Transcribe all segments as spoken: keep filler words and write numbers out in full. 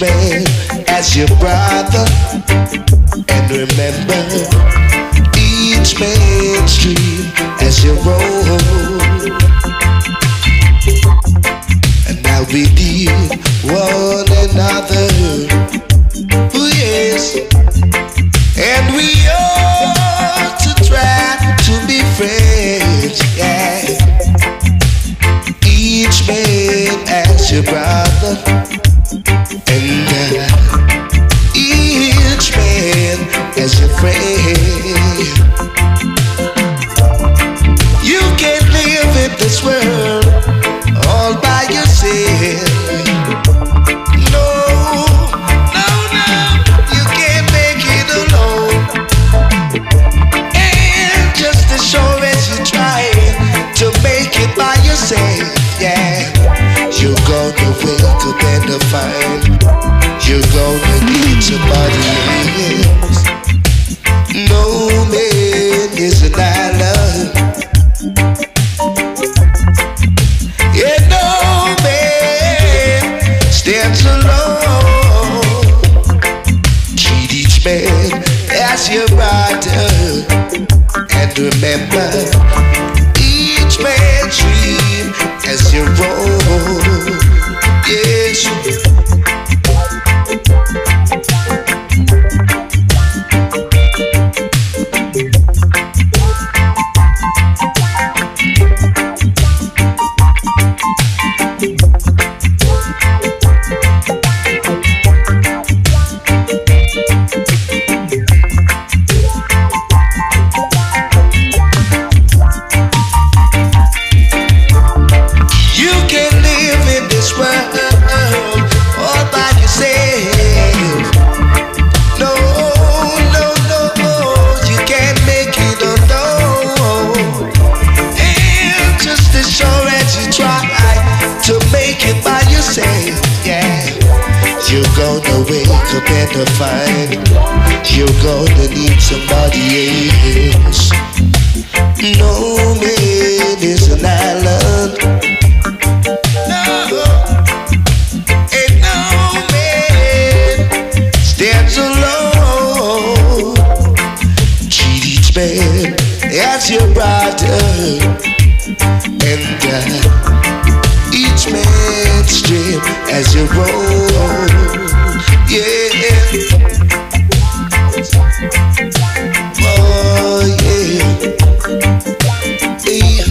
man as your brother, and remember each man's dream as your own. And now we need one another, oh yes, and we ought to try to be friends, yeah. Each man as your brother, and uh, each man as your friend. You can't live in this world all by yourself. No, no, no, you can't make it alone. And just as sure as you try to make it by yourself, yeah, you're gonna wake up and find you're gonna need somebody else. No man is an island, yeah, no man stands alone. Treat each man as your brother, and remember each man's dream as your own. Yes. To find you're gonna need somebody else. No man is an island. No, and no man stands alone. Treat each man as your brother, and uh, each man's dream as your own. Yeah. Oh yeah. Yeah.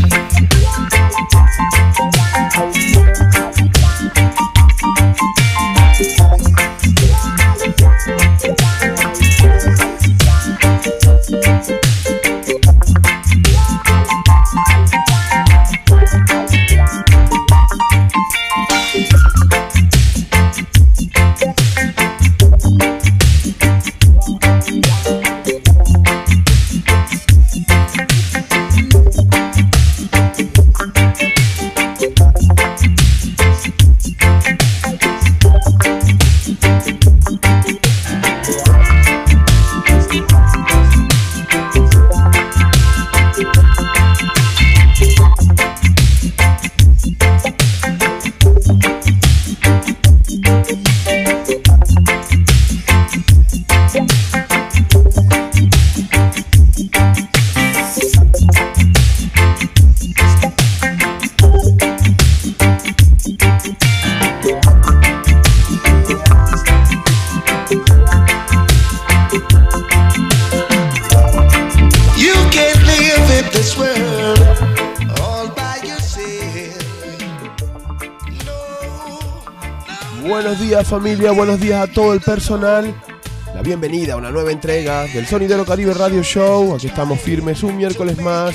Buenos días familia, buenos días a todo el personal. La bienvenida a una nueva entrega del Sonidero Caribe Radio Show. Aquí estamos firmes un miércoles más.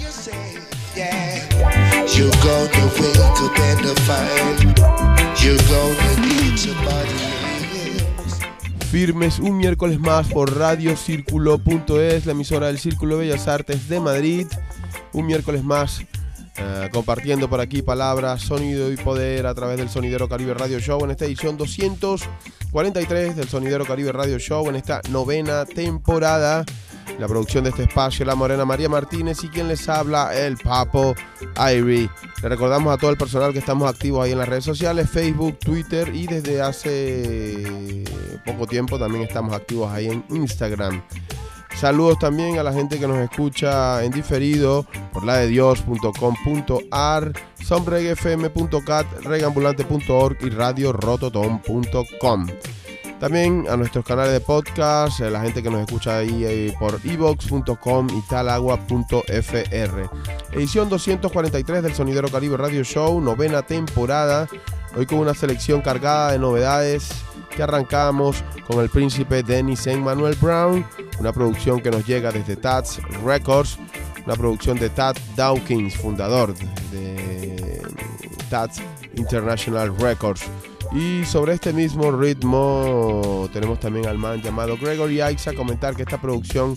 Firmes un miércoles más por radio círculo punto es, la emisora del Círculo de Bellas Artes de Madrid. Un miércoles más Uh, compartiendo por aquí palabras, sonido y poder a través del Sonidero Caribe Radio Show en esta edición doscientos cuarenta y tres del Sonidero Caribe Radio Show en esta novena temporada. La producción de este espacio, la Morena María Martínez y quien les habla, el Papo Irie. Le recordamos a todo el personal que estamos activos ahí en las redes sociales, Facebook, Twitter y desde hace poco tiempo también estamos activos ahí en Instagram. Saludos también a la gente que nos escucha en diferido por la de dios punto com punto a r, soundreggae f m punto cat, reggaeambulante punto org y radio rototom punto com. También a nuestros canales de podcast, a la gente que nos escucha ahí eh, por evox punto com y talagua punto f r. Edición doscientos cuarenta y tres del Sonidero Caribe Radio Show, novena temporada. Hoy con una selección cargada de novedades que arrancamos con el príncipe Dennis Emmanuel Brown, una producción que nos llega desde Tats Records, una producción de Tad Dawkins, fundador de Tats International Records. Y sobre este mismo ritmo tenemos también al man llamado Gregory Isaac. Comentar que esta producción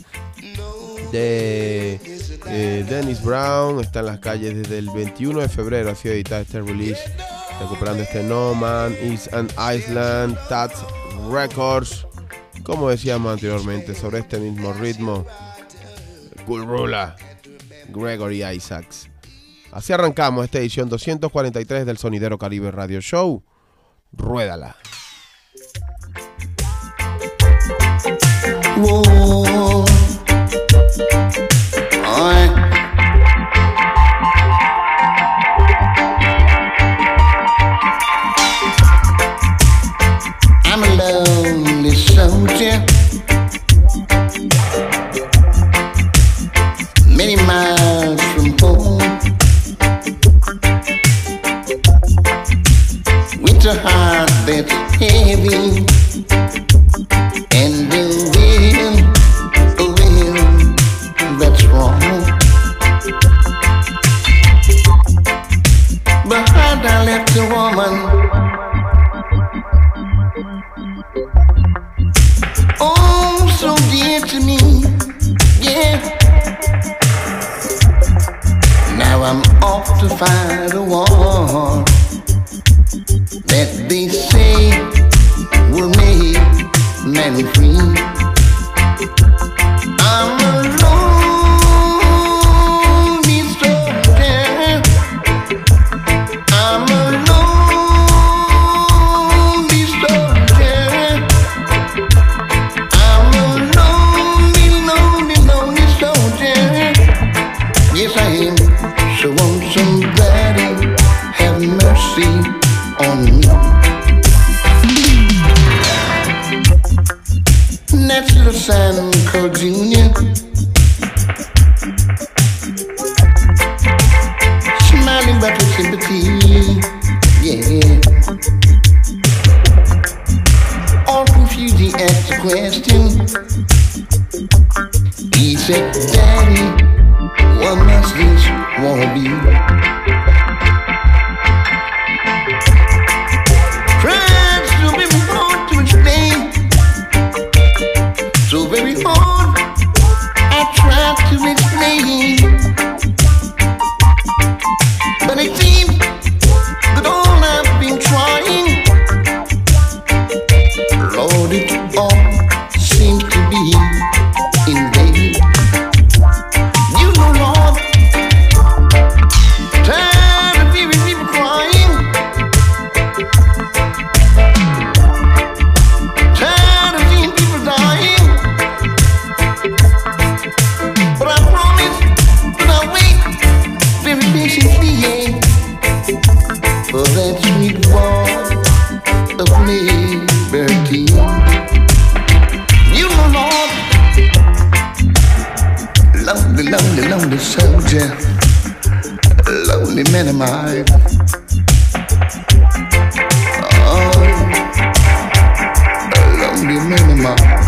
de eh, Dennis Brown está en las calles desde el veintiuno de febrero. Ha sido editada este release, recuperando este No Man is an Island, Tats Records. Como decíamos anteriormente, sobre este mismo ritmo, Cool Ruler, Gregory Isaacs. Así arrancamos esta edición doscientos cuarenta y tres del Sonidero Caribe Radio Show. Ruédala. Whoa. Right. I'm a lonely soldier, many miles from home, with a heart that's heavy and a will, a will that's wrong. Behind I left a woman, oh so dear to me, yeah. Now I'm off to fight a war that they say will make men free. I'm a lonely soldier, I'm a lonely soldier, I'm a lonely, lonely, lonely soldier. Yes I am, so won't somebody have mercy on me. That's little Sam Cole Junior smiling but with sympathy, yeah. All confused he asked the question. He said, Daddy, what must this war be? Tries to be hard to explain, so very hard I tried to explain, but it seems that all I've been trying, Lord, it all seems to be in vain. You know, Lord, tired of hearing people crying, tired of seeing people dying, but I promise that I'll wait very patiently, yeah, for that sweet war of liberty. You know, Lord, lonely, lonely, lonely soldier, lonely man am I. Oh, lonely man am I.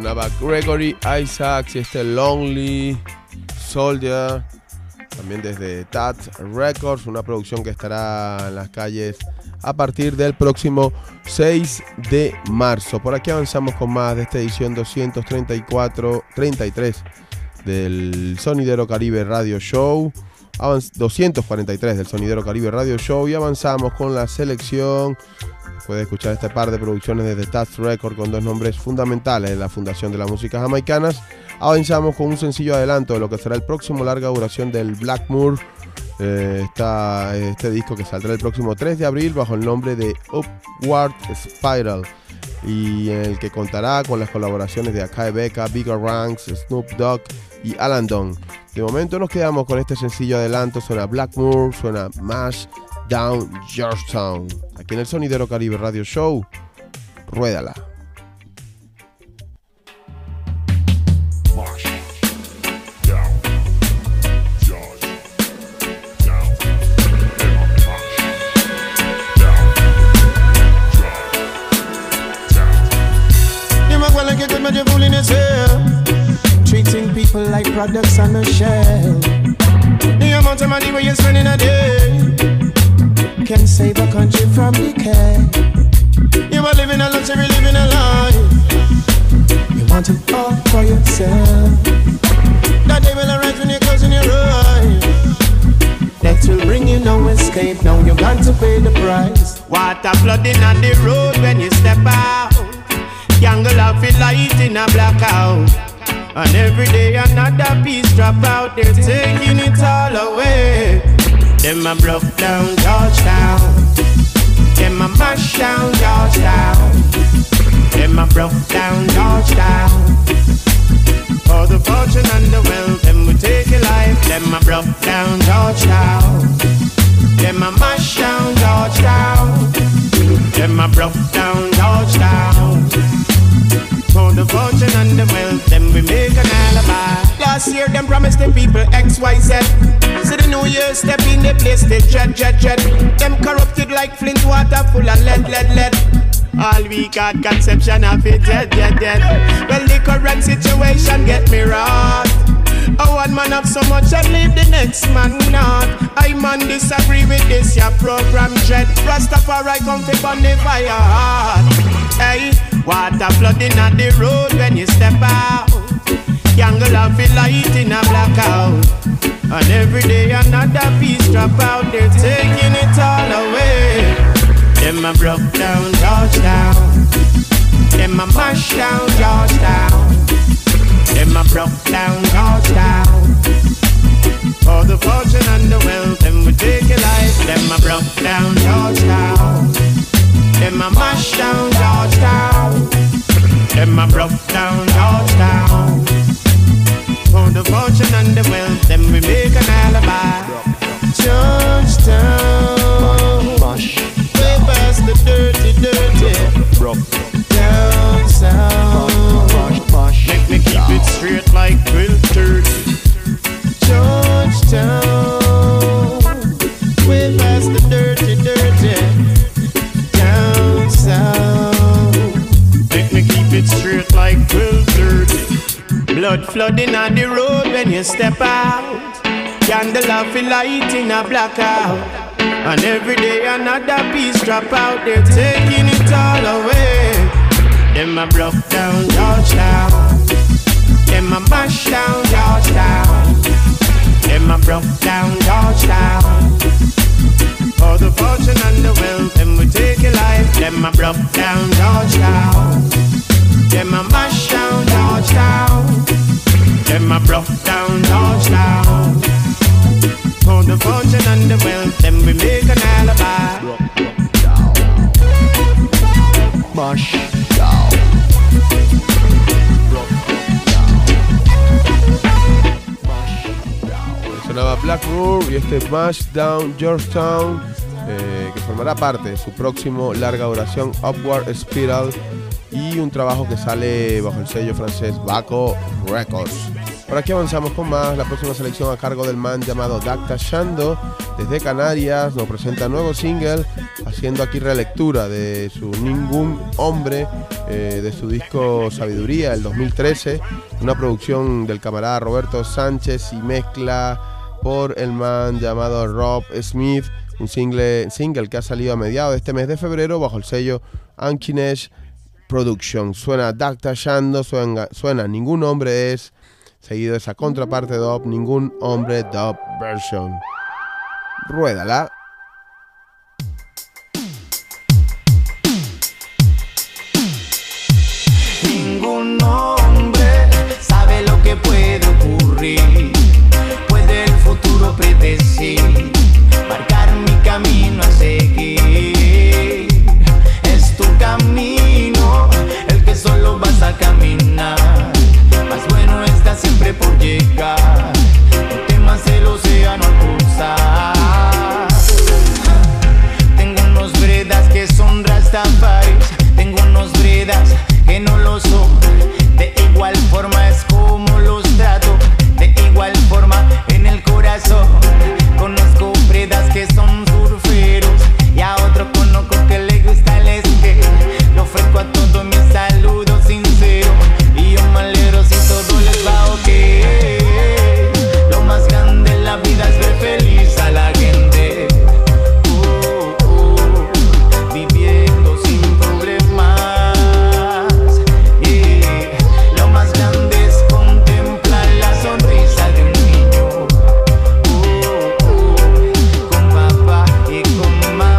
Sonaba Gregory Isaacs y este Lonely Soldier, también desde T A T Records, una producción que estará en las calles a partir del próximo seis de marzo. Por aquí avanzamos con más de esta edición doscientos treinta y cuatro, treinta y tres del Sonidero Caribe Radio Show, doscientos cuarenta y tres del Sonidero Caribe Radio Show, y avanzamos con la selección. Puede escuchar este par de producciones desde T A T Records con dos nombres fundamentales de la Fundación de las Músicas Jamaicanas. Avanzamos con un sencillo adelanto de lo que será el próximo larga duración del Blackmoor. Eh, está este disco que saldrá el próximo tres de abril bajo el nombre de Upward Spiral, y en el que contará con las colaboraciones de Akai Becca, Bigger Ranks, Snoop Dogg y Alan Don. De momento nos quedamos con este sencillo adelanto. Suena Blackmoor, suena Mash Down Georgetown, aquí en el Sonidero Caribe Radio Show. Ruédala. Treating people like products on a shelf. The amount of money where you spend in a day can save a country from decay. You are living a luxury, living a life. You want it all for yourself. That day will arise when you're closing your eyes. Death will bring you no escape. Now you got to pay the price. Water flooding on the road when you step out. Jungle of a light in a blackout. And every day another piece drop out. They're taking it all away. Them a broke down Georgetown. Them a mash down Georgetown. Them a broke down Georgetown. For the fortune and the wealth, them we take a life. Them a broke down Georgetown. Them a mash down Georgetown. Them a broke down Georgetown. For the fortune and the wealth, then we make an alibi. Last year, them promised the people X, Y, Z. So the new year step in the place, they jet, jet, jet. Them corrupted like Flint water full of lead, lead, lead. All we got conception of it, dead, dead, dead. Well, the current situation get me wrong. Oh, one man have so much and leave the next man not. I man disagree with this, your program dread. Rastafari come fi burn the fire hard. Hey, water flooding on the road when you step out. Jungle of a light in a blackout. And every day another piece drop out. They're taking it all away. Them a broke down Georgetown. Them a mash down Georgetown. Them a broke down Georgetown. For the fortune and the wealth, them we take a life. Them a broke down Georgetown. Them a mash down Georgetown. Them a broke down Georgetown. For the fortune and the wealth, then we make an alibi. Georgetown, way past the dirty, dirty. Down south, make me keep it straight like twelve thirty. Georgetown, way past the dirty, dirty. Down south, make me keep it straight like twelve thirty. Blood flooding on the road when you step out. Candle of a light in a blackout. And every day another piece drop out. They're taking it all away. Them a broke down Georgetown. Them a mash down Georgetown. Them a broke down Georgetown. For the fortune and the wealth, them we take a life. Them a broke down Georgetown. Them a mash down Georgetown. Them a broke down Georgetown. For the fortune and the wealth, then we make an alibi. Mash down. Sonaba Blackmoor y este Mash Down Georgetown, eh, que formará parte de su próximo larga duración Upward Spiral, y un trabajo que sale bajo el sello francés Baco Records. Por aquí avanzamos con más. La próxima selección a cargo del man llamado Dacta Shando, desde Canarias, nos presenta nuevo single, haciendo aquí relectura de su Ningún Hombre, eh, de su disco Sabiduría del dos mil trece, una producción del camarada Roberto Sánchez y mezcla por el man llamado Rob Smith, un single, single que ha salido a mediados de este mes de febrero bajo el sello Ankinesh Production. Suena Dacta Shando, suena, suena Ningún Hombre Es, seguido de esa contraparte dub, Ningún Hombre Dub Version. Ruédala. Ningún hombre sabe lo que puede ocurrir, puede el futuro predecir, marcar mi camino a seguir. Es tu camino el que solo vas a caminar, más bueno está siempre por llegar. No temas el océano al cruzar. Tengo unos bredas que son rastafaris, tengo unos bredas que no lo son. De igual forma es como los trato, de igual forma en el corazón. Conozco bredas que son surferos y a otro conozco que le gusta el skate. Le ofrezco a todos mis saludos sinceros y yo me alegro si todo les va ok. Lo más grande en la vida es ver feliz a la gente, uh, uh, viviendo sin problemas, yeah. Lo más grande es contemplar la sonrisa de un niño, uh, uh, con papá y con mamá.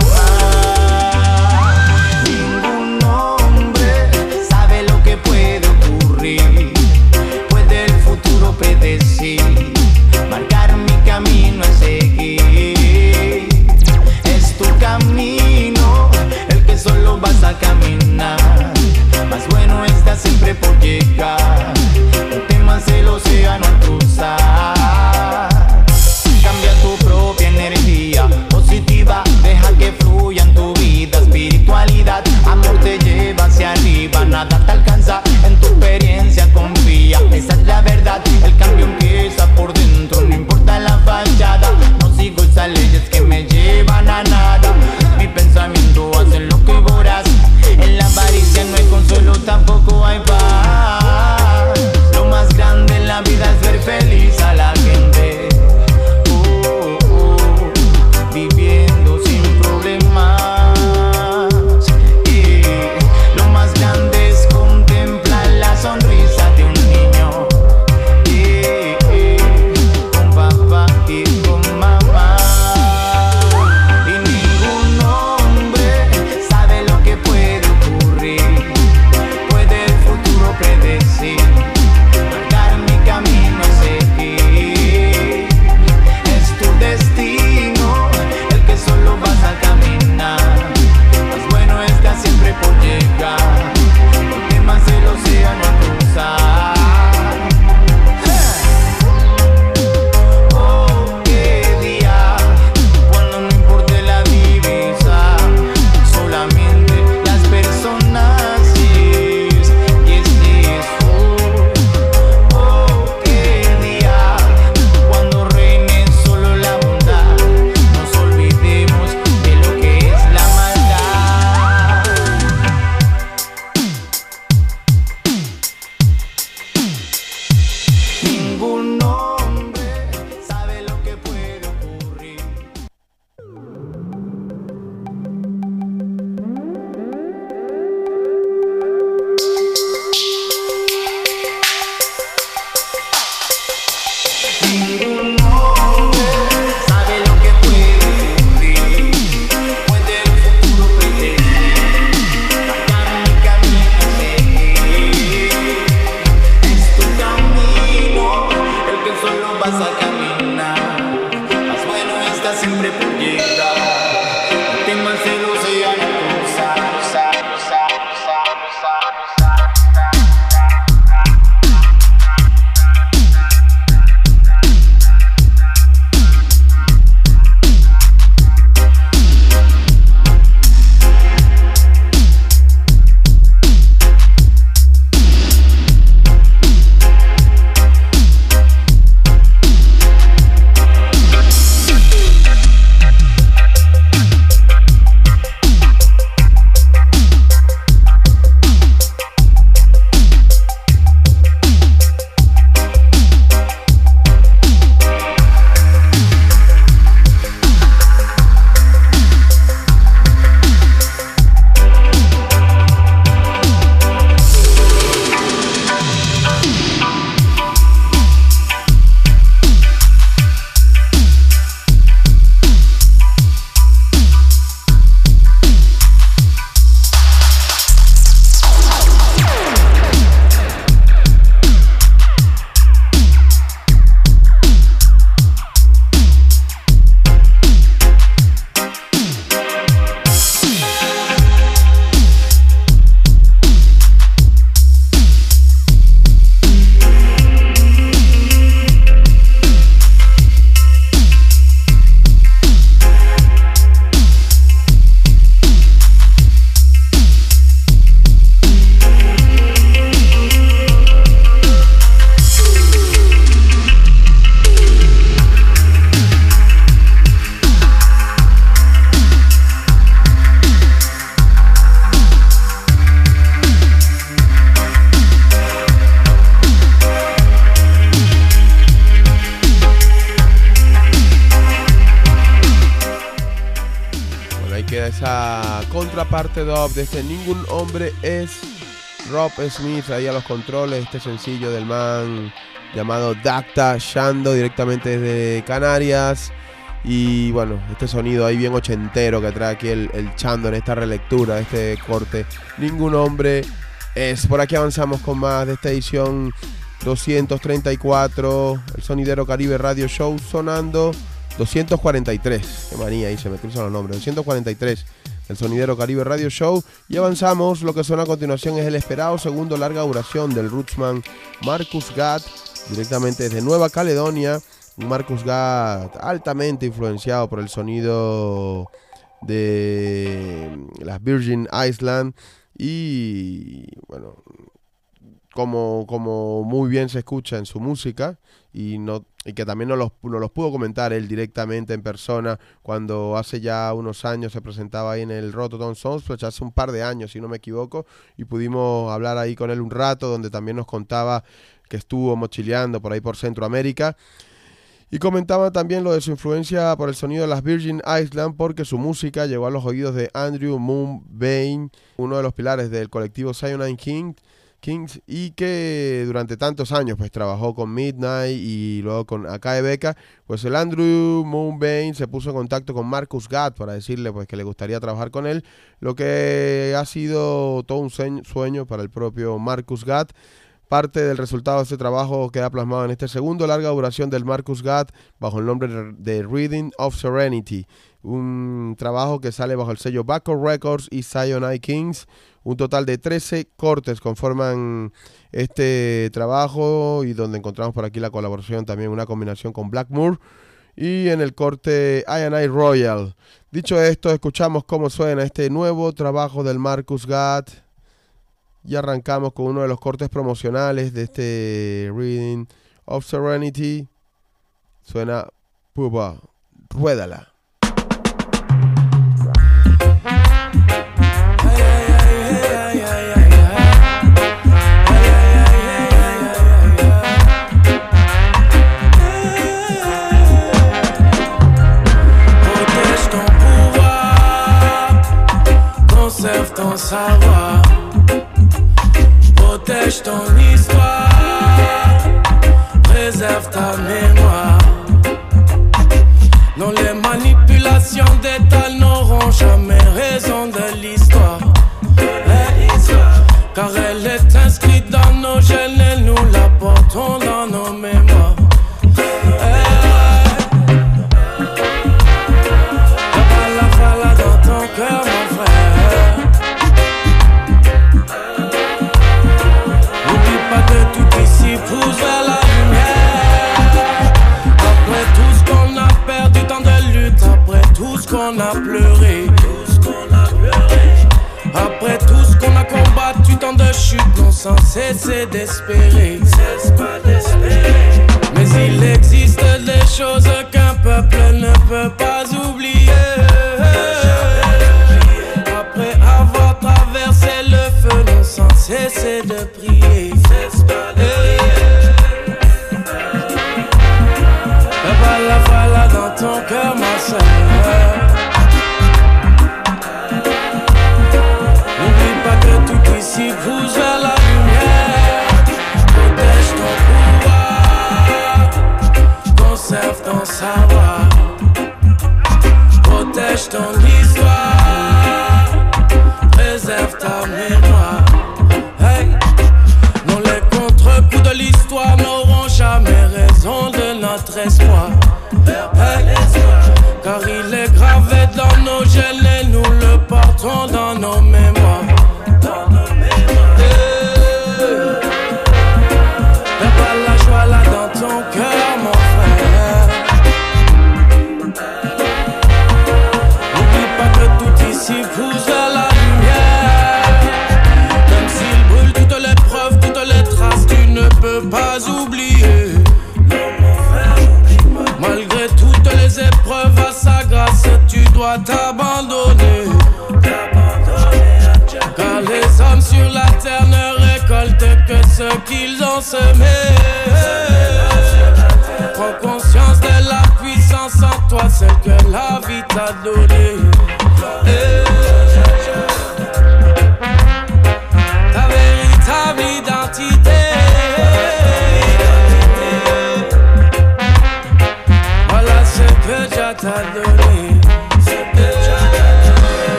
Ningún hombre sabe lo que puede ocurrir, puede el futuro predecir, marcar mi camino a seguir. Es tu camino el que solo vas a caminar, más bueno está siempre por llegar. No temas el océano al cruzar. Cambia tu propia energía positiva, deja que fluya en tu vida. Espiritualidad, amor te lleva hacia arriba, nada te alcanza, en tu experiencia confía. Esa es la verdad, el cambio empieza por dentro, no importa la fachada. No sigo esas leyes que me llevan a nada, mi pensamiento hace lo que voraz. En la avaricia no hay consuelo, tampoco hay paz. esa contraparte dub de este Ningún Hombre es Rob Smith ahí a los controles. Este sencillo del man llamado Dacta Shando, directamente desde Canarias. Y bueno, este sonido ahí bien ochentero que trae aquí el, el Chando en esta relectura de este corte Ningún Hombre es. Por aquí avanzamos con más de esta edición doscientos treinta y cuatro, el Sonidero Caribe Radio Show sonando. Doscientos cuarenta y tres, qué manía, ahí se me cruzan los nombres. Doscientos cuarenta y tres, el Sonidero Caribe Radio Show. Y avanzamos, lo que suena a continuación es el esperado segundo larga duración del rootsman Marcus Gatt, directamente desde Nueva Caledonia. Un Marcus Gatt altamente influenciado por el sonido de las Virgin Islands. Y bueno, como, como muy bien se escucha en su música. Y, no, y que también nos los, nos los pudo comentar él directamente en persona cuando hace ya unos años se presentaba ahí en el Rototom Soundsplash, hace un par de años si no me equivoco, y pudimos hablar ahí con él un rato, donde también nos contaba que estuvo mochileando por ahí por Centroamérica. Y comentaba también lo de su influencia por el sonido de las Virgin Islands, porque su música llegó a los oídos de Andrew Moonbain, uno de los pilares del colectivo Cyanide King, Kings, y que durante tantos años pues trabajó con Midnight y luego con Akae Beka. Pues el Andrew Moonbain se puso en contacto con Marcus Gatt para decirle pues que le gustaría trabajar con él, lo que ha sido todo un sueño para el propio Marcus Gatt. Parte del resultado de este trabajo queda plasmado en este segundo larga duración del Marcus Gatt bajo el nombre de Rhythm of Serenity, un trabajo que sale bajo el sello Baco Records y Cyanide Kings. Un total de trece cortes conforman este trabajo, y donde encontramos por aquí la colaboración, también una combinación con Blackmoor, y en el corte I and I Royal. Dicho esto, escuchamos cómo suena este nuevo trabajo del Marcus Gatt. Y arrancamos con uno de los cortes promocionales de este Rhythm of Serenity. Suena Puba, ruédala. Protège ton pouvoir, conserve ton savoir. Protège ton histoire, préserve ta mémoire. Non, les manipulations d'État n'auront jamais raison de l'histoire. Car elle est inscrite dans nos gènes et nous la portons dans nos mémoires. La fala dans ton cœur, mon frère. Que tout ici pousse vers la lumière. Après tout ce qu'on a perdu, tant de lutte. Après tout ce qu'on a pleuré, après tout ce qu'on a combattu, tant de chutes, non sans cesser d'espérer. Mais il existe des choses qu'un peuple ne peut pas oublier. Après avoir traversé le feu, non sans cesser de prier. La fala dans ton cœur, ma soeur. N'oublie pas que tout ici pousse vers la lumière. Protège ton pouvoir, conserve ton savoir. Protège ton histoire, préserve ta mémoire. Hey. Non, les contre-coups de l'histoire n'auront jamais raison de notre espoir. Hey. Car il est gravé dans nos gènes et nous le portons dans nos mémoires. Dans nos mémoires. Hey. Y'a pas la joie là dans ton cœur, mon frère. N'oublie pas que tout ici pousse vers la lumière. Même s'il brûle toutes les preuves, toutes les traces, tu ne peux pas oublier. Malgré toutes les épreuves, à sa grâce, tu dois t'abandonner. Car les hommes sur la terre ne récoltent que ce qu'ils ont semé. Prends conscience de la puissance en toi, celle que la vie t'a donnée.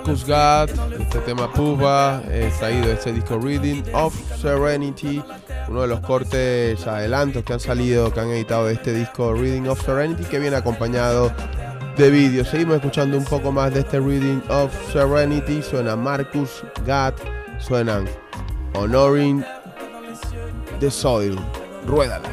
Marcus Gatt, este tema Puba, eh, traído de este disco Reading of Serenity, uno de los cortes adelantos que han salido, que han editado de este disco Reading of Serenity, que viene acompañado de vídeo. Seguimos escuchando un poco más de este Reading of Serenity. Suena Marcus Gatt, suenan Honoring the Soil. Ruédala.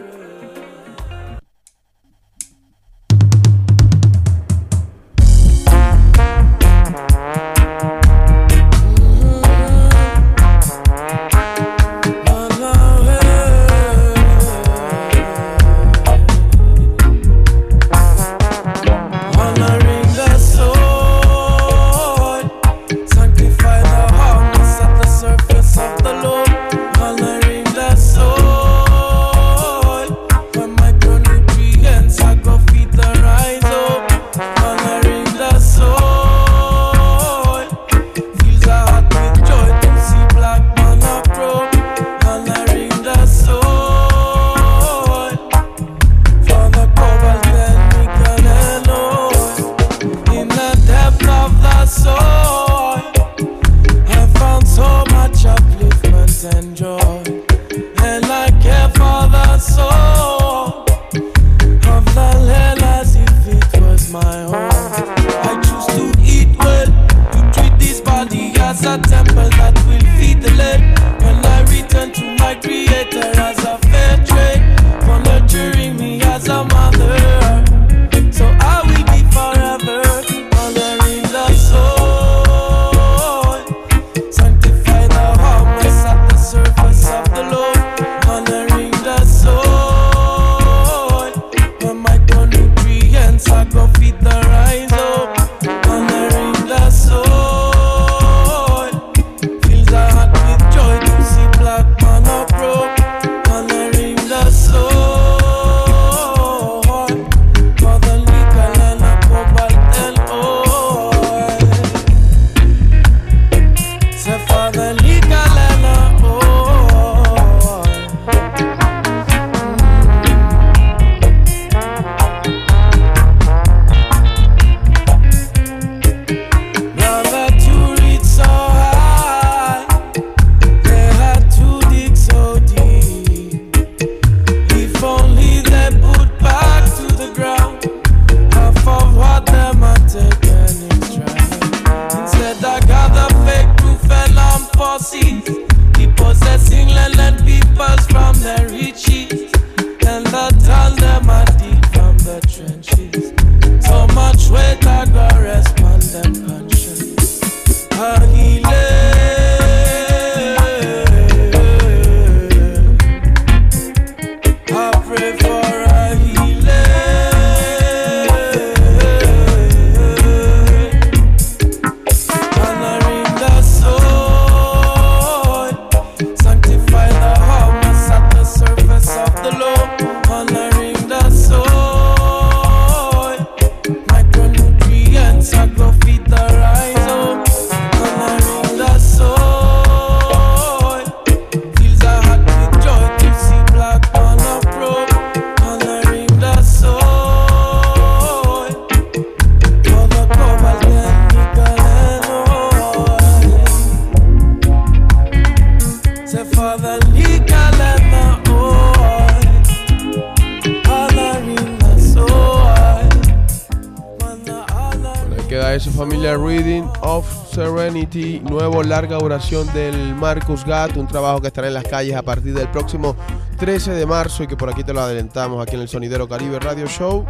Reading of Serenity, nuevo larga duración del Marcus Gatt, un trabajo que estará en las calles a partir del próximo trece de marzo y que por aquí te lo adelantamos aquí en el Sonidero Caribe Radio Show.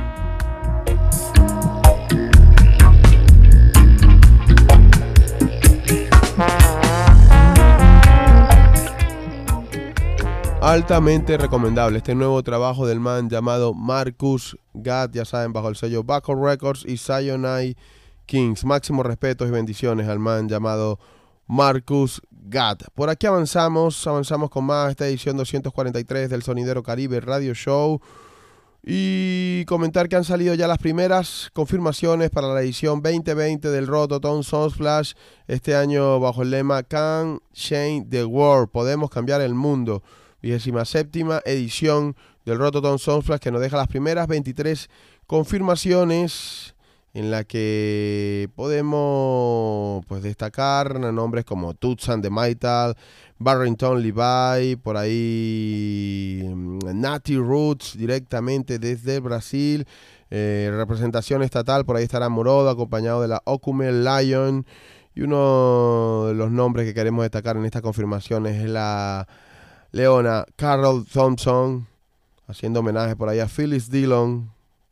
Altamente recomendable este nuevo trabajo del man llamado Marcus Gatt, ya saben, bajo el sello Baco Records y Cyanide Kings. Máximos respetos y bendiciones al man llamado Marcus Gatt. Por aquí avanzamos, avanzamos con más esta edición doscientos cuarenta y tres del Sonidero Caribe Radio Show. Y comentar que han salido ya las primeras confirmaciones para la edición veinte veinte del Rototom Sunsplash, este año bajo el lema Can Change the World, podemos cambiar el mundo. vigésima séptima edición del Rototom Sunsplash, que nos deja las primeras veintitrés confirmaciones en la que podemos pues destacar nombres como Toots and the Maytals, Barrington Levy, por ahí Natty Roots directamente desde Brasil, eh, representación estatal, por ahí estará Morodo acompañado de la Okume Lion, y uno de los nombres que queremos destacar en estas confirmaciones es la leona Carol Thompson, haciendo homenaje por ahí a Phyllis Dillon.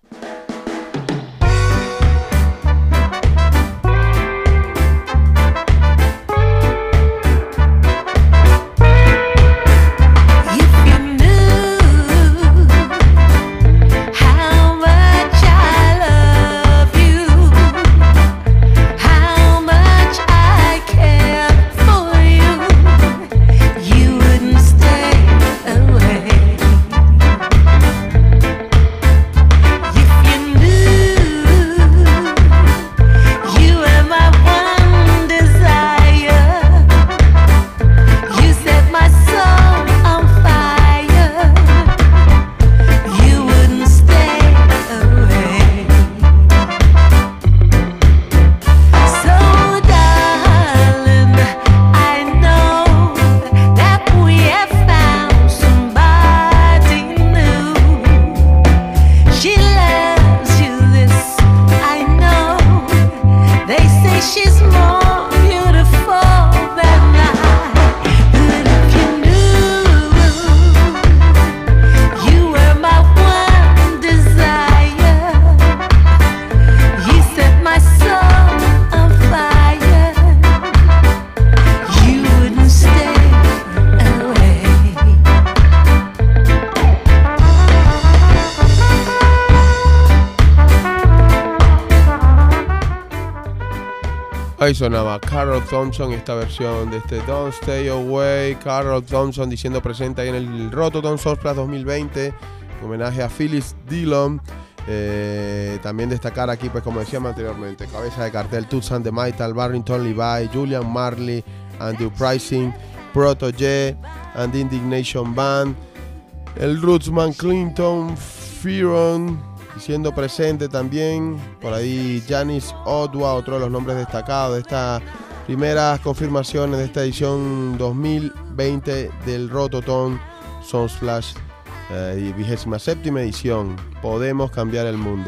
Ahí sonaba Carol Thompson, esta versión de este Don't Stay Away. Carol Thompson diciendo presente ahí en el Rototom Soundclass dos mil veinte, homenaje a Phyllis Dillon. Eh, también destacar aquí, pues como decíamos anteriormente, cabeza de cartel Toots and the Maytals, Barrington Levy, Julian Marley, Andrew Pricing, Protoje, and Indignation Band, el Rootsman Clinton, Fearon, siendo presente también por ahí Janis Odwa, otro de los nombres destacados de estas primeras confirmaciones de esta edición dos mil veinte del Rototom Soundflash, eh, vigésima séptima edición. Podemos cambiar el mundo.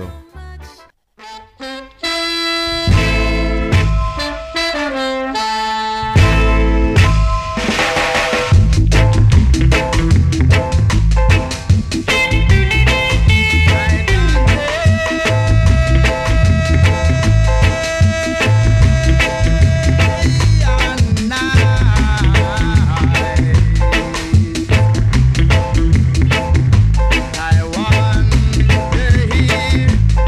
I wonder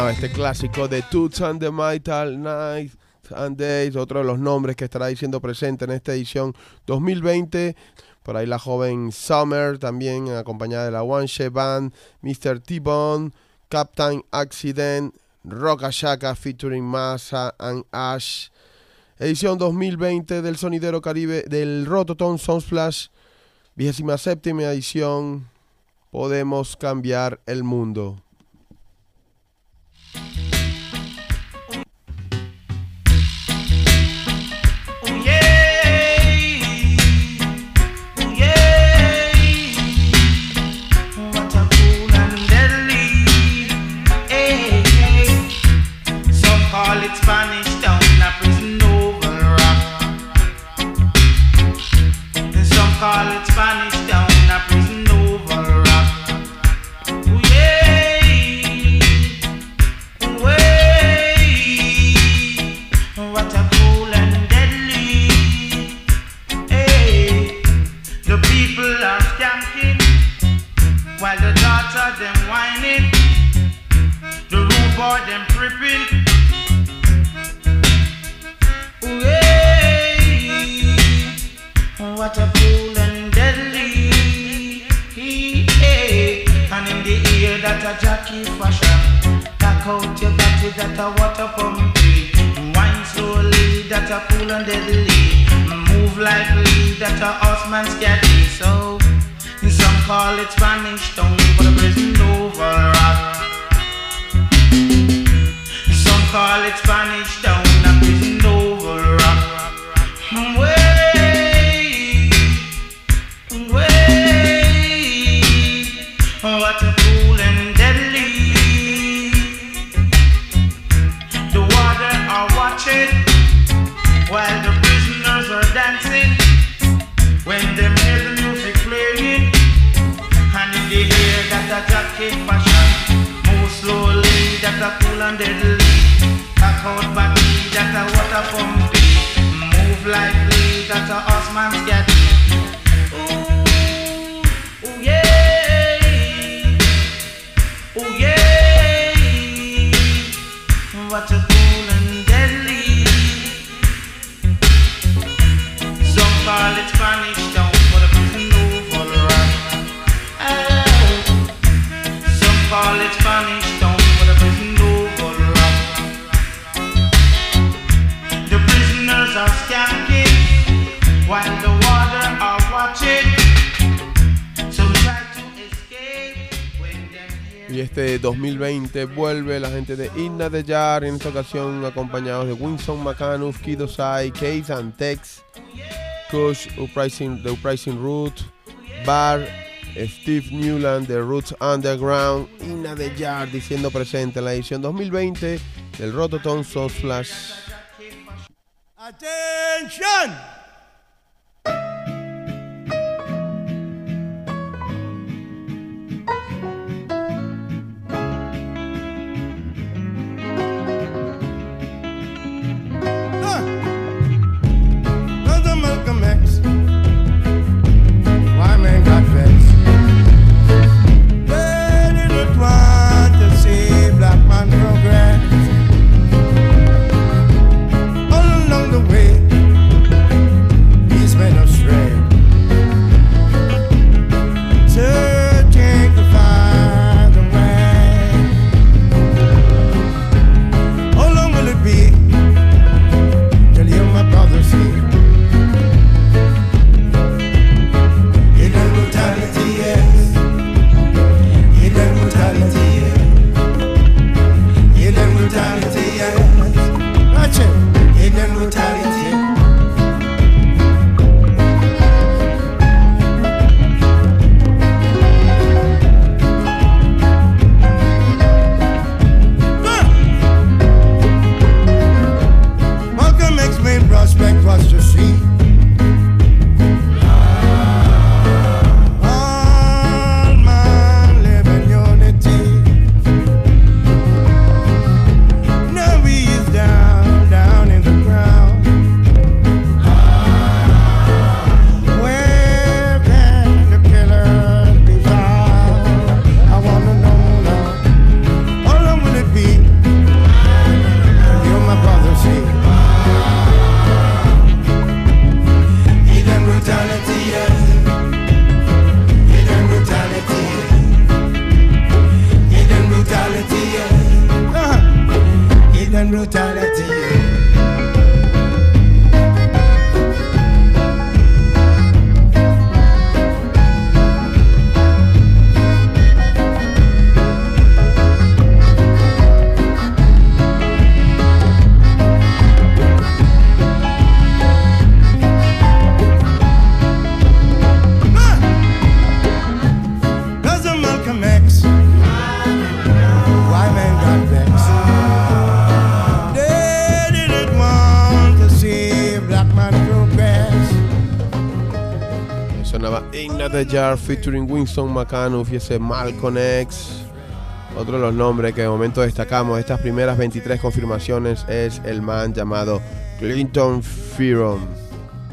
sonaba este clásico de Toots and the Maytals Nights and Days, otro de los nombres que estará diciendo presente en esta edición dos mil veinte. Por ahí la joven Summer, también acompañada de la One Shep Band, mister T-Bone, Captain Accident, Rocka Shaka featuring Massa and Ash. Edición dos mil veinte del Sonidero Caribe del Rototom Sunsplash, vigésima séptima edición. Podemos cambiar el mundo. Call it Spanish down a prison over rock. Ooh, yeah. Ooh, hey. What a cool and deadly. Hey. The people are skanking while the daughter them whining. The rude boy them tripping. Ooh, hey. What a cool and deadly, hey. And in the ear that a Jackie fashion, back out your body that a water pumping, wine slowly that a cool and deadly, move lightly that a horseman scatty. So some call it Spanish town, but a prison over rock. Some call it Spanish town, a prison over rock. Well, what a cool and deadly. The water are watching while the prisoners are dancing. When them hear the music playing, and in the air that a jacket fashion, move slowly that a cool and deadly. Back out body that a water pumping, move lightly that a horseman's getting. Ooh, ooh yeah. Oh yeah, what a cool and deadly. Some call it Spanish town, but a prison over rock. Oh. Some call it Spanish town, but a prison over rock. The prisoners are skanking while the water are watching. Some try to escape. Y este dos mil veinte vuelve la gente de Inna de Jar, en esta ocasión acompañados de Winston McAnuff, Kido Sai, Case and Tex, Kush, Uprising, The Uprising Root, Bar, Steve Newland de Roots Underground. Inna de Jar diciendo presente en la edición dos mil veinte del Rototom Sunsplash. Attention! Along the way At the Jar featuring Winston McAnuff y ese Malcolm X. Otro de los nombres que de momento destacamos de estas primeras veintitrés confirmaciones es el man llamado Clinton Fearon.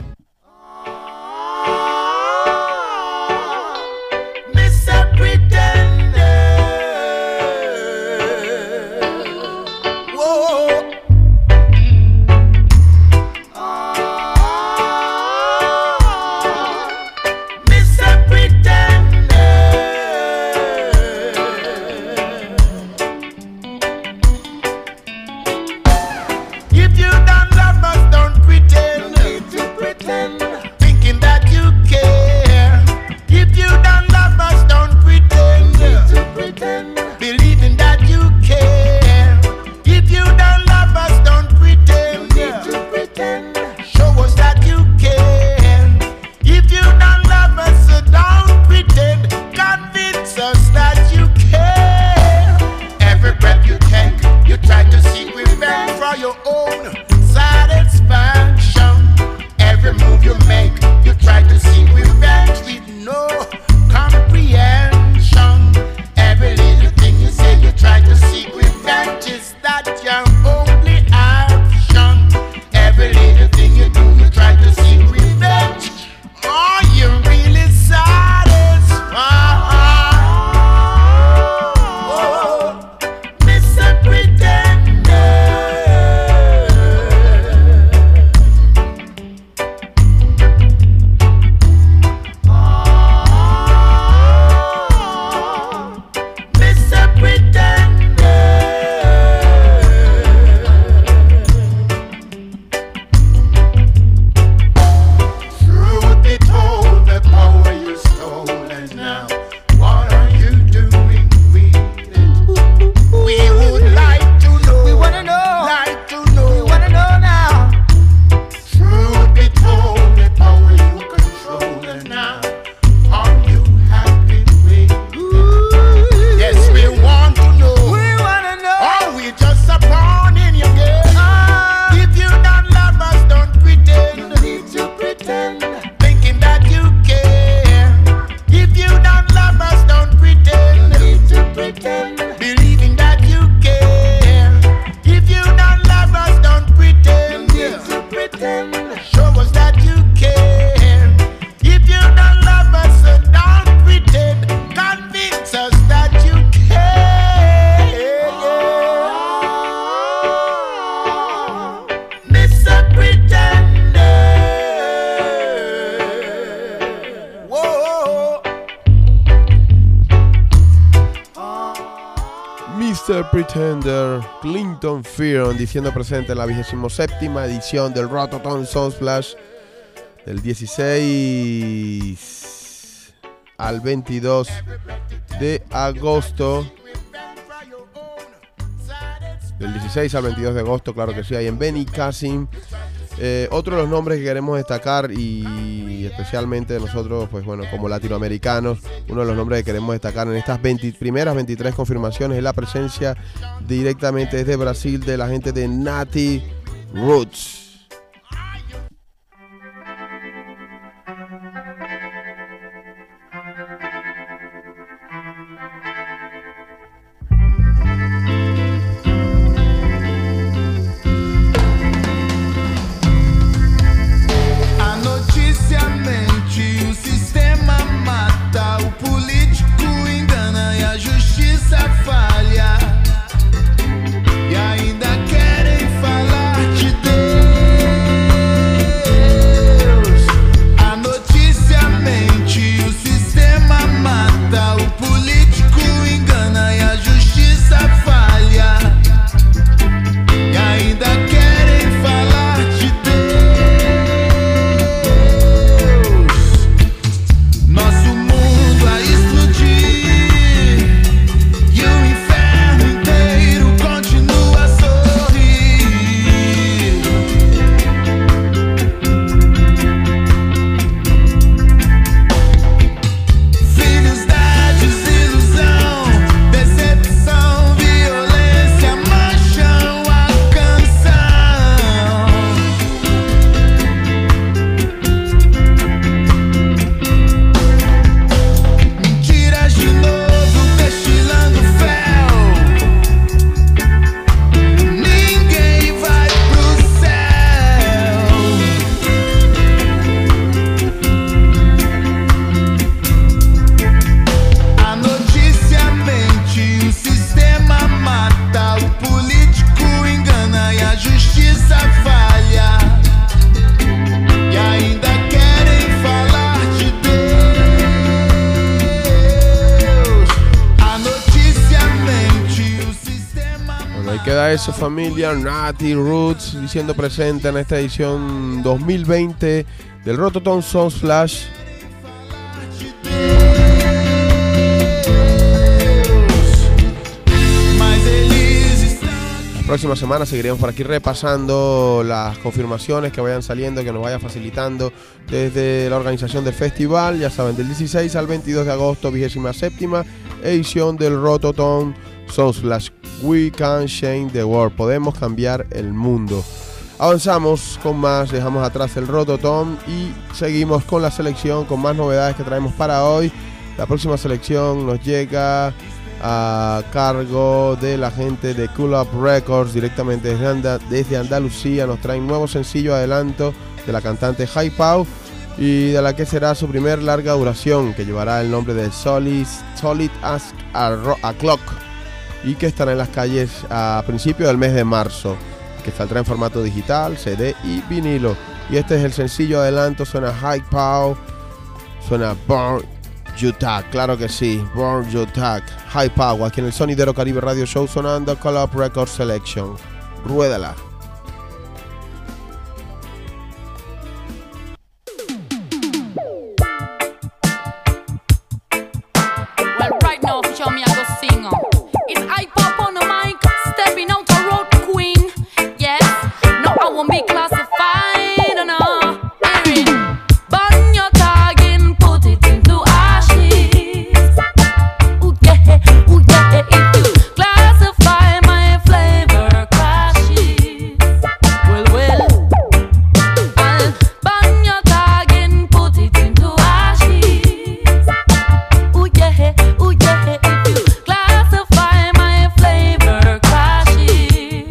mister Pretender, Clinton Fearon, diciendo presente en la vigésima séptima edición del Rototom Sunsplash del dieciséis al veintidós de agosto. Del dieciséis al veintidós de agosto, claro que sí, ahí en Benicassim. Eh, otro de los nombres que queremos destacar, y especialmente nosotros, pues bueno, como latinoamericanos, uno de los nombres que queremos destacar en estas veinte, primeras veintitrés confirmaciones es la presencia directamente desde Brasil de la gente de Nati Roots. Falha e ainda querem falar de Deus. queda eso, familia. Natty Roots diciendo presente en esta edición dos mil veinte del Rototom Sound Flash. La próxima semana seguiremos por aquí repasando las confirmaciones que vayan saliendo, que nos vaya facilitando desde la organización del festival. Ya saben, del dieciséis al veintidós de agosto, vigésima séptima edición del Rototom Sound Flash. We can change the world. Podemos cambiar el mundo. Avanzamos con más, dejamos atrás el Rototom y seguimos con la selección, con más novedades que traemos para hoy. La próxima selección nos llega a cargo de la gente de Cool Up Records, directamente desde, And desde Andalucía. Nos traen nuevo sencillo adelanto de la cantante Hi-Pow y de la que será su primer larga duración, que llevará el nombre de Solid, Solid as a, a Clock, y que estará en las calles a principios del mes de marzo, que saldrá en formato digital, C D y vinilo. Y este es el sencillo adelanto, suena Hi-Pow, suena Burn You Tag, claro que sí, Burn You Tag, Hi-Pow, aquí en el Sonidero Caribe Radio Show, sonando Call Up Record Selection. Ruédala. Well, right now, show me I go sing. It's Hi-Pow on the mic, stepping out the road queen. Yes, no, I won't be classified. No, hear it. Burn your tag and put it into ashes. Ooh yeah, ooh yeah. If you classify my flavor crashes, well, well, I'll burn your tag and put it into ashes. Ooh yeah, ooh yeah. If you classify my flavor crashes.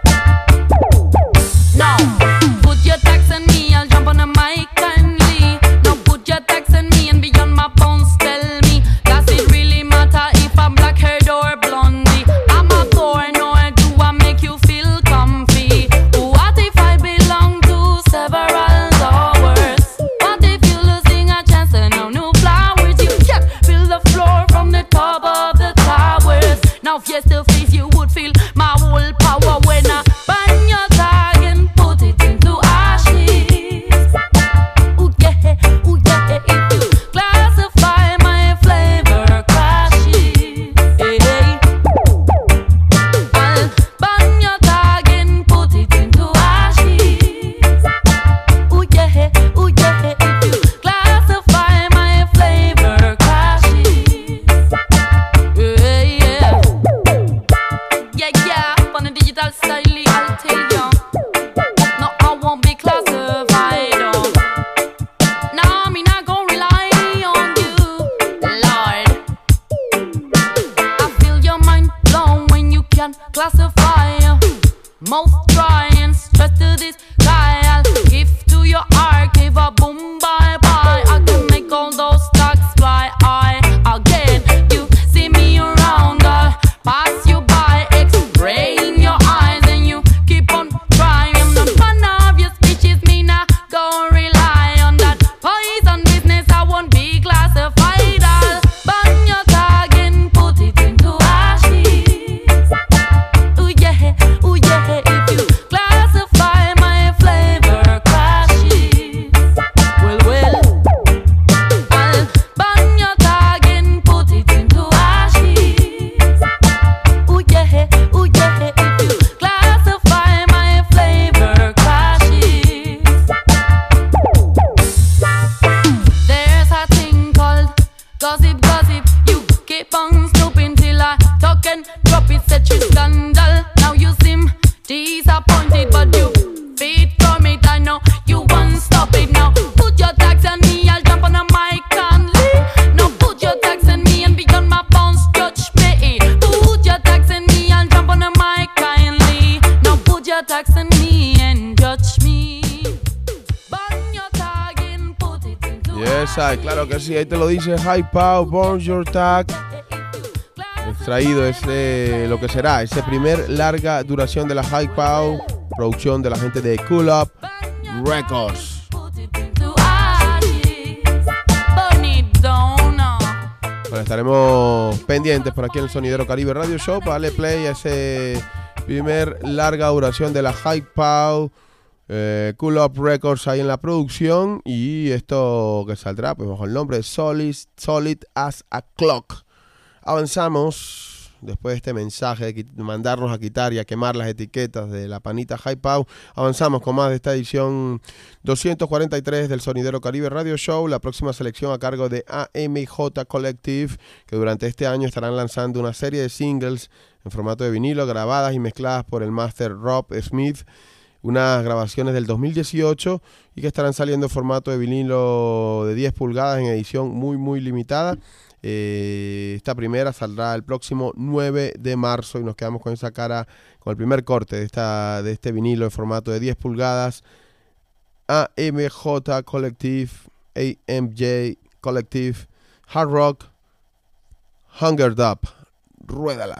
Now, put your tax on me, I'll jump on the mic kindly. Now put your tax on me and beyond my bones, tell me, does it really matter if I'm black haired or blondie? I'm a thorn or do I make you feel comfy? What if I belong to several towers? What if you're losing a chance to know new flowers? You can't feel the floor from the top of the towers. Now face to face you would feel my whole power when I burn your tag and put it into ashes. Ooh yeah, ooh yeah. If you classify my flavor crashes, hey, hey. I'll burn your tag and put it into ashes. Ooh yeah, ooh yeah. If you classify my flavor crashes, yeah, yeah. Yeah, yeah, on a digital style, I'll tell you. No, I won't be classified. Oh. Nah, me not gon' rely on you, Lord. I feel your mind blown when you can classify. Most try and stress to this guy. I'll give to your archive a boom, bye bye. I can make all those stocks fly high again. You see me around, I'll pass you by, X-ray in your eyes, and you keep on trying. I'm not fan of your speeches, me not gon' rely on that poison business. I won't be classified. I'll burn your tag and put it into ashes. Ooh yeah, ooh yeah. If you classify my flavor crashes, well, well, I'll burn your tag and put it into ashes. Ooh yeah, ooh yeah. If you classify my flavor crashes. There's a thing called gossip, gossip. You keep on snooping till I talk and drop it, set you scandal. Now you seem disappointed, but you feed from it. I know you won't stop it now. Put your tags on me, I'll jump on a mic kindly. Now put your tags on me and beyond my bounds, judge me. Put your tags on me, I'll jump on a mic kindly. Now put your tags on me and judge me. Burn your tag and put it into Yes, ay, claro que sí, ahí te lo dice Hi-Pow, Burn Your Tag. Extraído es de lo que será ese primer larga duración de la Hi-Pow, producción de la gente de Cool Up Records. Put it into ashes. Burn it down now. Bueno, estaremos pendientes por aquí en el Sonidero Caribe Radio Show para darle play a ese Primer larga duración de la Hi-Pow. Eh, Cool Up Records ahí en la producción. Y esto que saldrá pues bajo el nombre de Solid, Solid as a Clock. Avanzamos. Después de este mensaje de mandarnos a quitar y a quemar las etiquetas de la panita Hi-Pow, avanzamos con más de esta edición doscientos cuarenta y tres del Sonidero Caribe Radio Show. La próxima selección a cargo de A M J Collective, que durante este año estarán lanzando una serie de singles en formato de vinilo, grabadas y mezcladas por el Master Rob Smith. Unas grabaciones del dos mil dieciocho y que estarán saliendo en formato de vinilo de diez pulgadas en edición muy muy limitada. Eh, esta primera saldrá el próximo nueve de marzo y nos quedamos con esa cara, con el primer corte de, esta, de este vinilo en formato de diez pulgadas. A M J Collective, A M J Collective, Hard Rock, Hungered Up. Ruédala.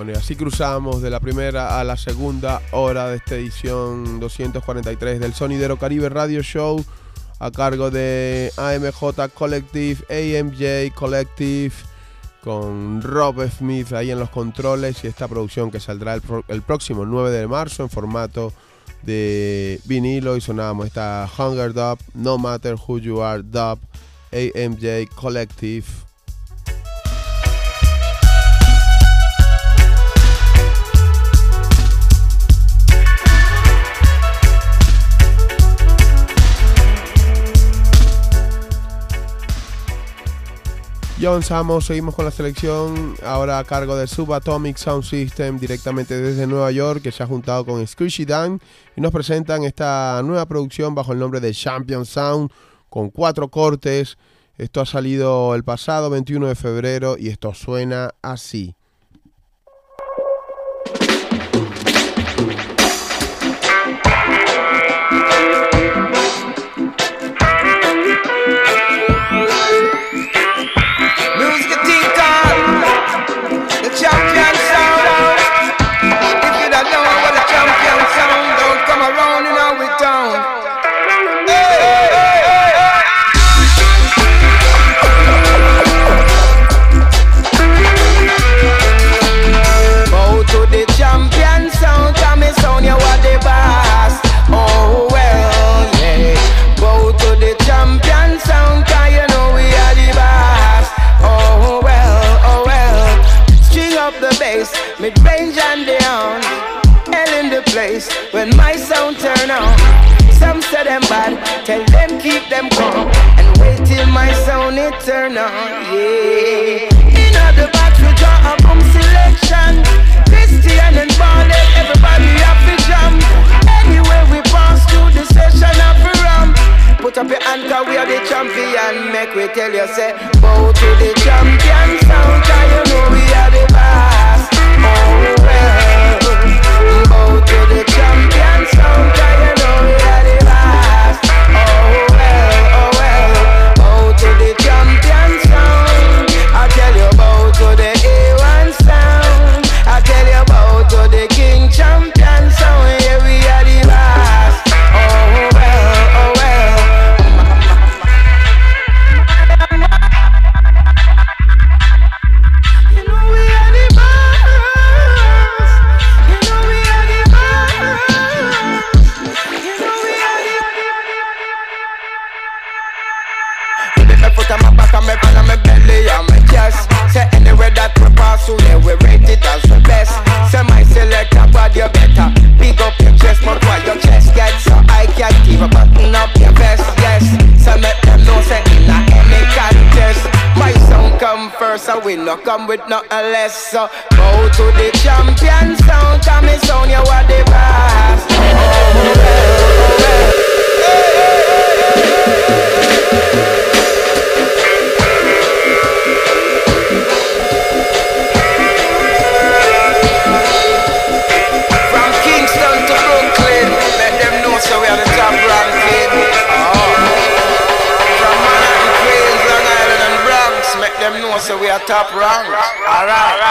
Bueno, y así cruzamos de la primera a la segunda hora de esta edición doscientos cuarenta y tres del Sonidero Caribe Radio Show, a cargo de A M J Collective, A M J Collective, con Rob Smith ahí en los controles, y esta producción que saldrá el, pro el próximo nueve de marzo en formato de vinilo. Y sonábamos esta Hunger Dub, No Matter Who You Are Dub, A M J Collective. Y avanzamos, seguimos con la selección, ahora a cargo del Subatomic Sound System, directamente desde Nueva York, que se ha juntado con Squishy Dan y nos presentan esta nueva producción bajo el nombre de Champion Sound, con cuatro cortes. Esto ha salido el pasado veintiuno de febrero y esto suena así. Champion sound. If you don't know what a champion sound, don't come around in our town. Hey, hey, hey, hey, hey. Bow to the champion sound, come and sound you are the boss. Oh well, yeah. Bow to the champion sound, cause you know we are the boss. Oh well, oh well. Up the bass, mid-range and down. Hell in the place when my sound turn on. Some say them bad, tell them keep them calm, and wait till my sound it turn on. Yeah. In the box we draw a boom selection. Christian and Barlet, everybody have to jump. Anywhere we pass through the session of the ram. Put up your hand, cause we are the champion. Make we tell you, say, bow to the champion sound, cause you know we are the boss. Oh well, bow to the champion sound, cause you know we are the boss. Oh well, oh well, bow to the champion sound. I tell you, bow to the A one sound. I tell you, bow to the king champion sound. Yeah, we are the boss. Oh well, oh well. On my back and my hand and my belly and my chest. Say anywhere that we pass through, yeah, we rate it as the best. Say my selector, but you better big up your chest, but while your chest gets so I can't give a button up your vest, yes. So make them know, say in a any contest, my sound come first, so we no come with nothing less. So go to the champion sound, come and sound you are the boss. Oh, well, oh, well. Hey, hey, hey, hey. So we are the top ranking. Oh. From Manhattan, Queens, Long Island and Bronx, make them know so we are top ranked. Alright.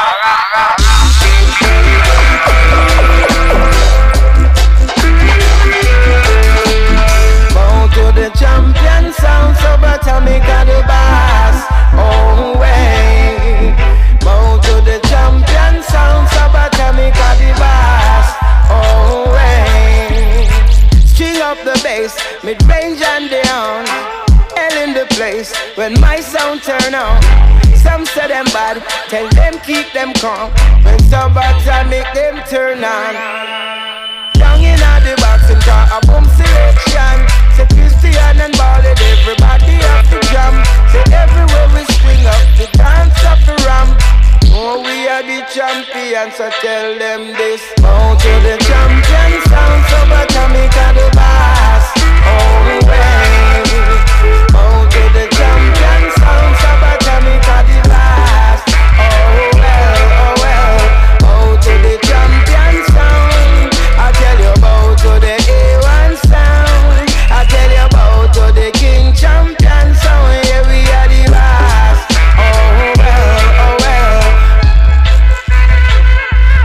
Bow to the champion sound, so Subatomic are the boss. Oh way. Bow to the champion sound, so Subatomic are the boss. Oh way. String up the bass, mid-range and down. Hell in the place when my sound turn on. Some say them bad, tell them keep them calm. When Subatomic them turn on. Down in the box and draw a boom selection. Say Christian and Barlet, everybody have to jump. Say everywhere we swing up, the dance of the ramp. Oh, we are the champions, so tell them this. Bow to the champion sound, Subatomic are the boss. Oh, well. Bow to the champion sound, Subatomic are the boss. Oh, well, oh, well. Bow to the champion sound. I tell you, bow to the A one sound. I tell you, bow to the king champion sound. Yeah, we are the boss. Oh, well, oh, well.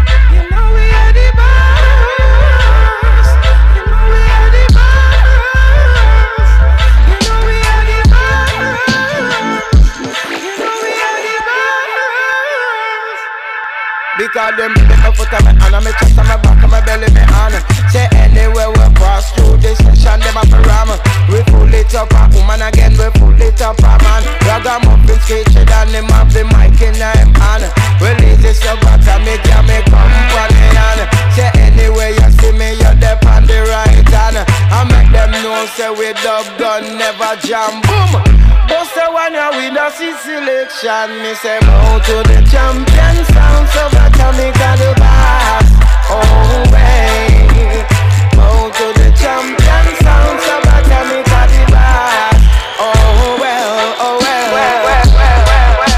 Lord, them belly my foot and my hand and my chest and my back and my belly me hand. Say anywhere we pass through this session, them a ram. We pull it up a woman again, we pull it up a man. Ragamuffin sketched and them have the mic in them hand. Well, this you got to make you make company and say anywhere you see me, you're there on the right hand. I make them know say we dub gun never jam boom. But say when you win a C selection, me say bow to the champion sound, so that I make a the boss. Oh way, bow to the champion sound, so that I make a the boss. Oh well, oh well, well, well, well, well, well, well.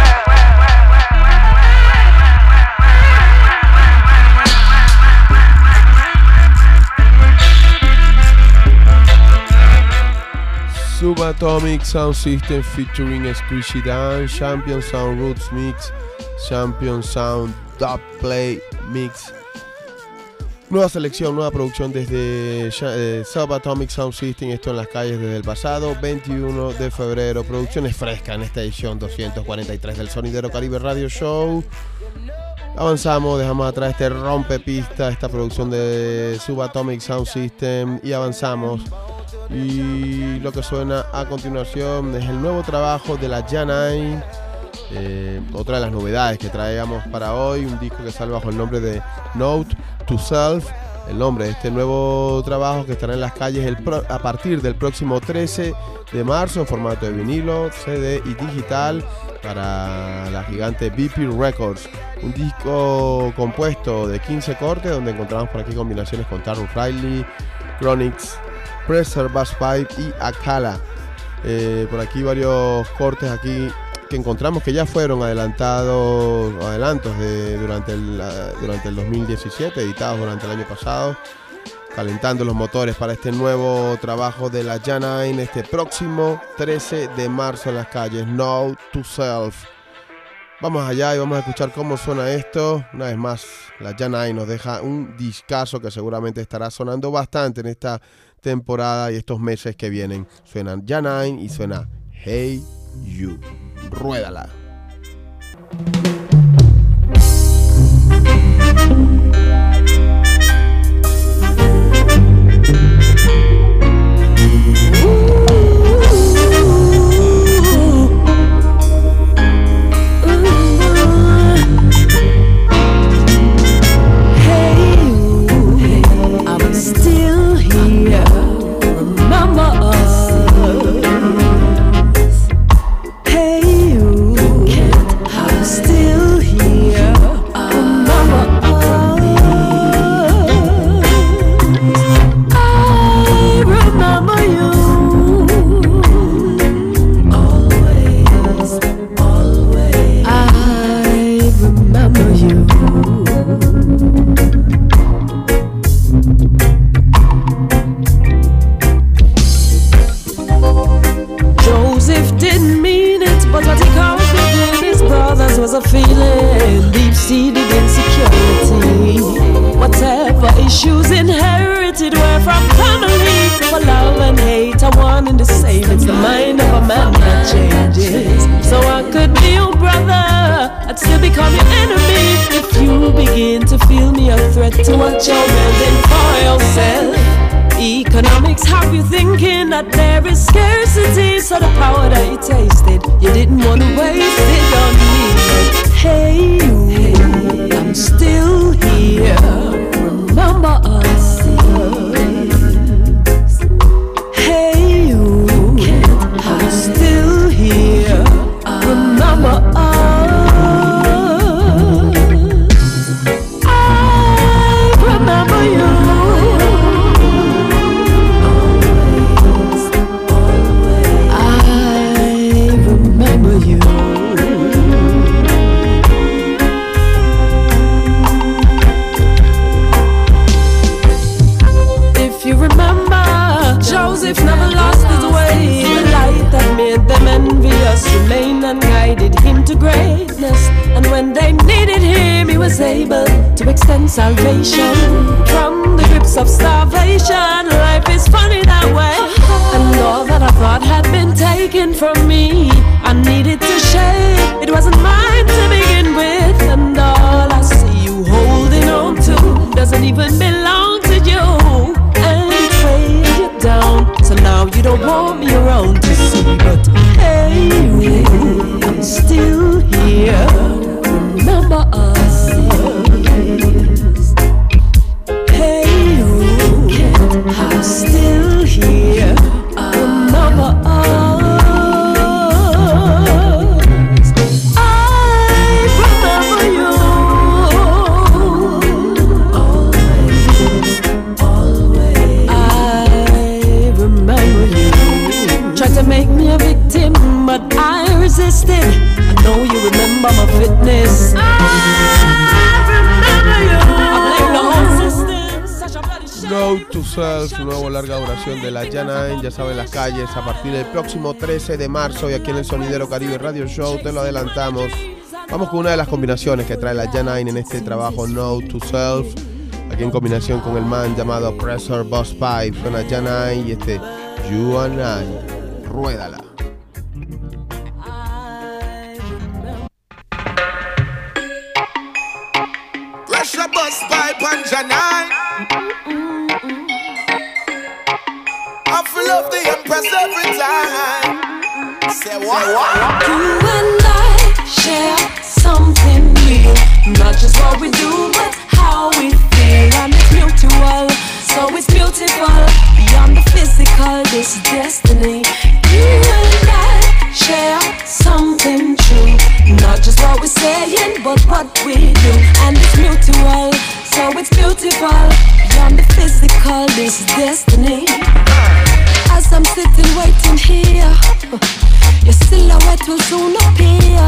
Subatomic Sound System featuring Squishy Dan, Champion Sound Roots Mix, Champion Sound Dub Play Mix. Nueva selección, nueva producción desde eh, Subatomic Sound System, esto en las calles desde el pasado veintiuno de febrero. Producciones frescas en esta edición doscientos cuarenta y tres del Sonidero Caribe Radio Show. Avanzamos, dejamos atrás este rompepista, esta producción de Subatomic Sound System y avanzamos. Y lo que suena a continuación es el nuevo trabajo de la Janine, eh, otra de las novedades que traíamos para hoy, un disco que sale bajo el nombre de Note to Self, el nombre de este nuevo trabajo que estará en las calles el pro, a partir del próximo trece de marzo en formato de vinilo, C D y digital para la gigante B P Records, un disco compuesto de quince cortes donde encontramos por aquí combinaciones con Tarrant Riley, Chronix, Pressure Bass Pipe y Akala. Eh, por aquí varios cortes aquí que encontramos que ya fueron adelantados, adelantos de, durante, el, durante el dos mil diecisiete, editados durante el año pasado, calentando los motores para este nuevo trabajo de la Janine este próximo trece de marzo en las calles, Note to Self. Vamos allá y vamos a escuchar cómo suena esto. Una vez más, la Janine nos deja un discazo que seguramente estará sonando bastante en esta temporada y estos meses que vienen. Suenan Janine y suena Hey You. Ruédala. Salvation from the grips of starvation. Life is funny that way. And all that I thought had been taken from me, I needed to share. It wasn't mine to begin with, and all I see doesn't even belong to you, and it weighs you down. So now you don't want me around to see, but hey, I'm still here. Remember us. Hey, I'm still here. Remember us. Make me a victim, but I resisted. I know you remember my fitness. I remember you. I blame the whole system. Such a bloody shame. Note to Self, nuevo larga duración de la Janine, ya saben, las calles a partir del próximo trece de marzo y aquí en el Sonidero Caribe Radio Show te lo adelantamos. Vamos con una de las combinaciones que trae la Janine en este trabajo Note to Self, aquí en combinación con el man llamado Pressure Boss Pipe. Suena Janine y este You and I. Ruédala. Pressure bus pipe and Janine. I feel love the Empress every time. Say what? You and I share something real, not just what we do, but how we feel, and it's mutual, so it's beautiful. Beyond the physical, this is destiny. You and I share something true, not just what we're saying, but what we do, and it's mutual, so it's beautiful. Beyond the physical, this is destiny. As I'm sitting waiting here, your silhouette will soon appear.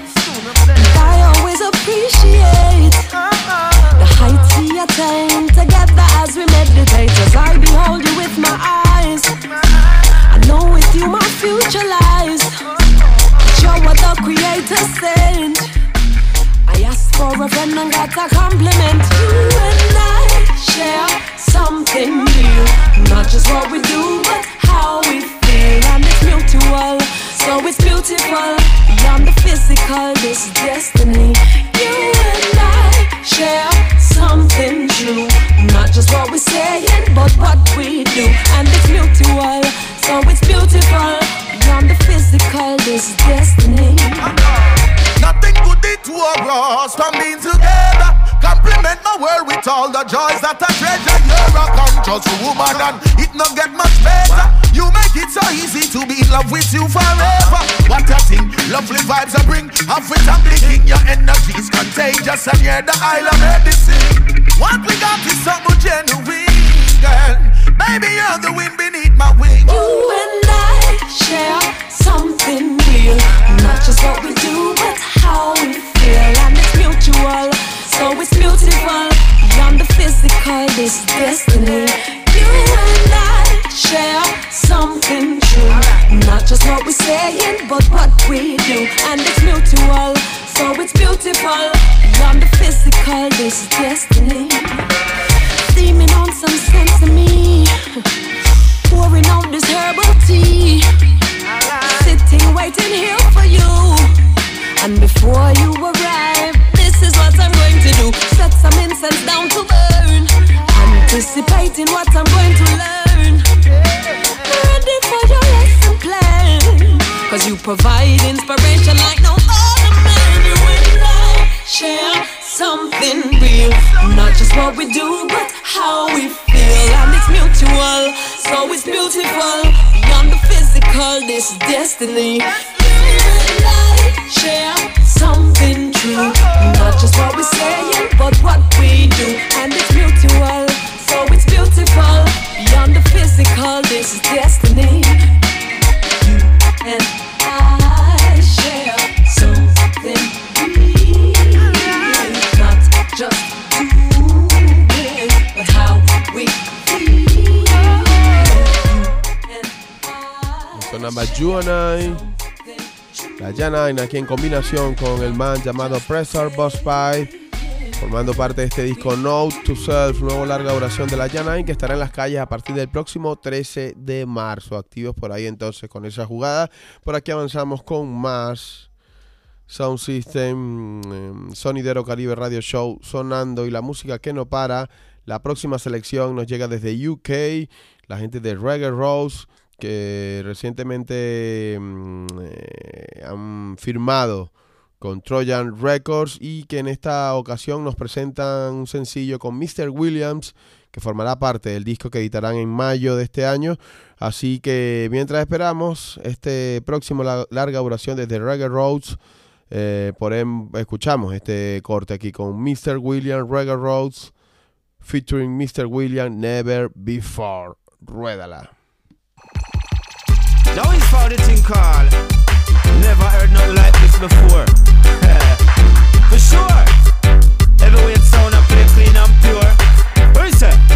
And I always appreciate the heights we attain together as we meditate. As I behold you with my eyes, I know with you my future lies. You're what the Creator sent. I asked for a friend and got a compliment. You and I share something real, not just what we do, but how we feel, and it's mutual, so it's beautiful. Beyond the physical, this is destiny. You and I share something true, not just what we're saying, but what we do, and it's mutual, so it's beautiful. Beyond the physical, this is destiny. Nothing good it to us from being together. Compliment my world with all the joys that I treasure. You're a conscious woman and it not get much better. You make it so easy to be in love with you forever. What a thing, lovely vibes I bring. Have it and blinking, your energy is contagious, and you're the island medicine. What we got is something genuine, girl. Baby, you're the wind beneath my wings. You and I share something real, not just what we do, but how we feel, and it's mutual, so it's beautiful. Beyond the physical, this is destiny. You and I share something true, not just what we're saying, but what we do, and it's mutual, so it's beautiful. Beyond the physical, this is destiny. Steaming on some sense of me, pouring out this herbal tea, sitting waiting here for you, and before you arrive, this is what I'm going to do. Set some incense down to burn, anticipating what I'm going to learn. Ready for your lesson plan, cause you provide inspiration like no other man. You and I share something real, not just what we do, but how we feel, and it's mutual, so it's beautiful. Beyond the physical, this is destiny. You and I share something true, not just what we're saying, but what we do, and it's mutual, so it's beautiful. Beyond the physical, this is destiny. You and I share something real, not just doing, but how we feel. Sonaba You and I, la Janine, aquí en combinación con el man llamado Pressure Boss Pipe, formando parte de este disco Note to Self, nuevo larga duración de la Janine, que estará en las calles a partir del próximo trece de marzo. Activos por ahí entonces con esa jugada. Por aquí avanzamos con más Sound System, eh, Sonidero Caribe Radio Show sonando, y la música que no para, La próxima selección nos llega desde U K, la gente de Reggae Rose, que recientemente mmm, eh, han firmado con Trojan Records y que en esta ocasión nos presentan un sencillo con mister Williams, que formará parte del disco que editarán en mayo de este año. Así que mientras esperamos este próximo la larga duración desde Reggae Rhodes, eh, por em, escuchamos este corte aquí con mister Williams, Reggae Rhodes, featuring mister Williams, Never Before. Ruédala. Now we found a thing called never heard nothing like this before. For sure. Every way it sound I play clean and pure. What is it?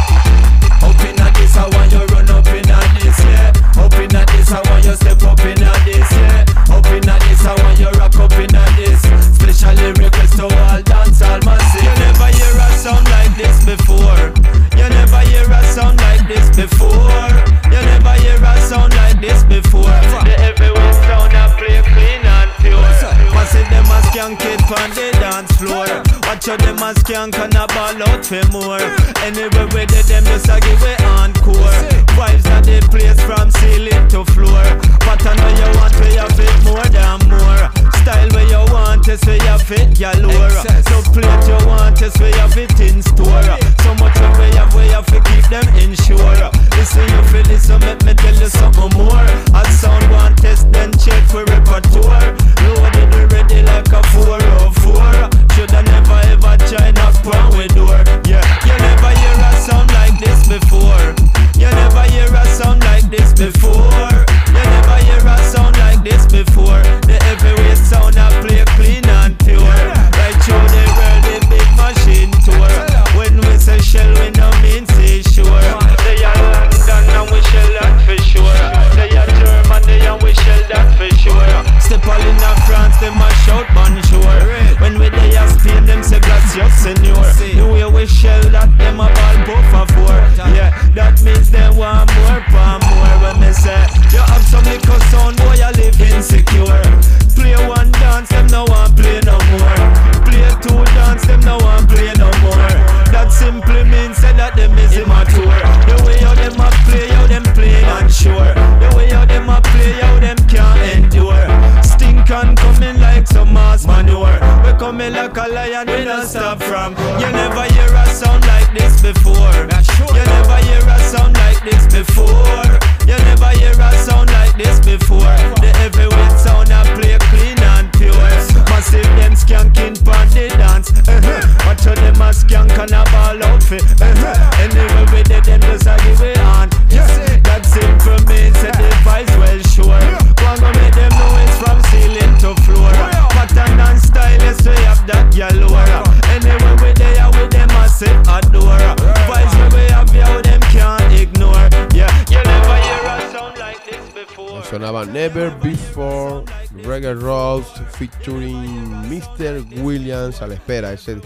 Up in at this, I want you run up in at this, yeah. Up in at this, I want you step up in at this, yeah. Up in at this, I want you rock up in at this. Specially request to all dance, all massive. You never hear a sound like this before. You never hear a sound like this before. You never hear a sound like this before. The everywhere sound I play clean and pure. Massive them a skank it on the dance floor. Watch out them a skank and a ball out for more. Anywhere where they them just a give it encore. Vibes at the place from ceiling to floor. Pattern where you want where you fit more than more. Style where you want is where you fit galore. So plate you want is where you fit in store. So much where you have where you fit keep them insured. Listen you feel this so make me tell you something more. A sound one test then check for repertoire. Loaded already like a four oh four. Shoulda never ever try knock on with door. Yeah, you never hear a sound like this before. You never hear a sound like this before. You never hear a sound like this before. The heavyweight sound I play clean and pure. Right through the world the big machine tour. When we say shell we no mean say sure. They are London and we shell that for sure. They are Germany and we shell that for sure. Step all in a France them a shout bonjour. When we they a Spain them say gracias senor. The way we shell that them a ball por favor. Yeah, that means they want more for more. When they say you have some little sound boy you live insecure. Play one dance them no one play no more. Play two dance them no one play no more. That simply means say that them is immature. The way how them a play how them play unsure. The way how them a play how them can't endure. Stink and coming like some mass manure. We coming like a lion we don't stop from. You never hear a sound like this before. You never hear a sound like this before. You never hear a sound like this before. The heavyweight sound I play clean and pure. Massive them skanking pon the dance. Uh-huh. Watch out them a skank and a ball outfit. Uh-huh. Anyway we did them just a give it on. Yeah. That simple means that the vibes well sure. One go make them know it's from ceiling to floor. Pattern and style is way up that galore. Anyway we there with them a say adore. Vibes we have how them can't ignore. Yeah, you never hear a sound like this before. Sonaba Never Before, Reggae Rose featuring mister Williams. A la espera ese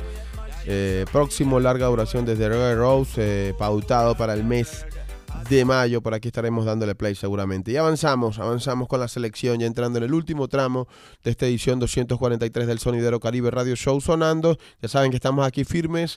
eh, próximo larga duración desde Reggae Rose, eh, pautado para el mes de mayo. Por aquí estaremos dándole play seguramente. Y avanzamos, avanzamos con la selección, ya entrando en el último tramo de esta edición doscientos cuarenta y tres del Sonidero Caribe Radio Show sonando. Ya saben que estamos aquí firmes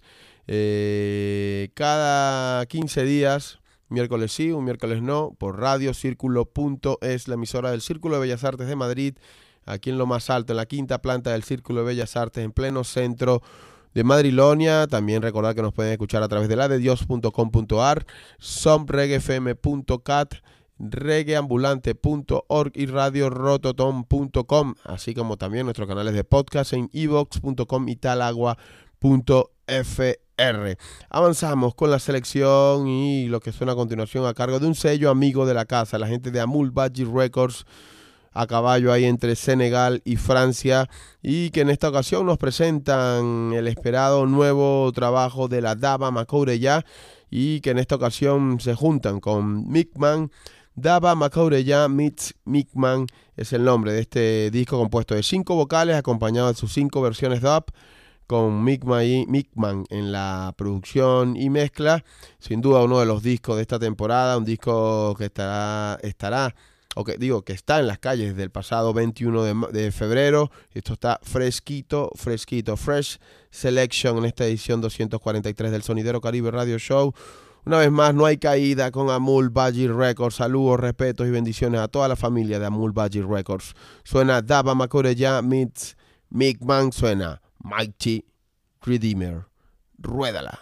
eh, cada quince días. Miércoles sí, un miércoles no, por Radio Círculo punto es, la emisora del Círculo de Bellas Artes de Madrid, aquí en lo más alto, en la quinta planta del Círculo de Bellas Artes, en pleno centro de Madrilonia. También recordar que nos pueden escuchar a través de la de dios punto com punto a r, somreggaefm punto cat, reggaeambulante punto org y radio rototom punto com, así como también nuestros canales de podcast en evox punto com y talagua punto f r. Avanzamos con la selección y lo que suena a continuación a cargo de un sello amigo de la casa, la gente de Amul Badji Records, a caballo ahí entre Senegal y Francia, y que en esta ocasión nos presentan el esperado nuevo trabajo de la Daba Makoureyah, y que en esta ocasión se juntan con Mickman. Daba Makoureyah meets Mickman es el nombre de este disco, compuesto de cinco vocales acompañado de sus cinco versiones dub, con Mickman en la producción y mezcla. Sin duda uno de los discos de esta temporada, un disco que estará, estará ok, digo que está en las calles desde el pasado veintiuno de, de febrero. Esto está fresquito, fresquito, fresh selection en esta edición doscientos cuarenta y tres del Sonidero Caribe Radio Show. Una vez más, no hay caída con Amul Baji Records. Saludos, respetos y bendiciones a toda la familia de Amul Baji Records. Suena Daba Makoreya meets Mick Man, suena Mighty Redeemer. Ruédala.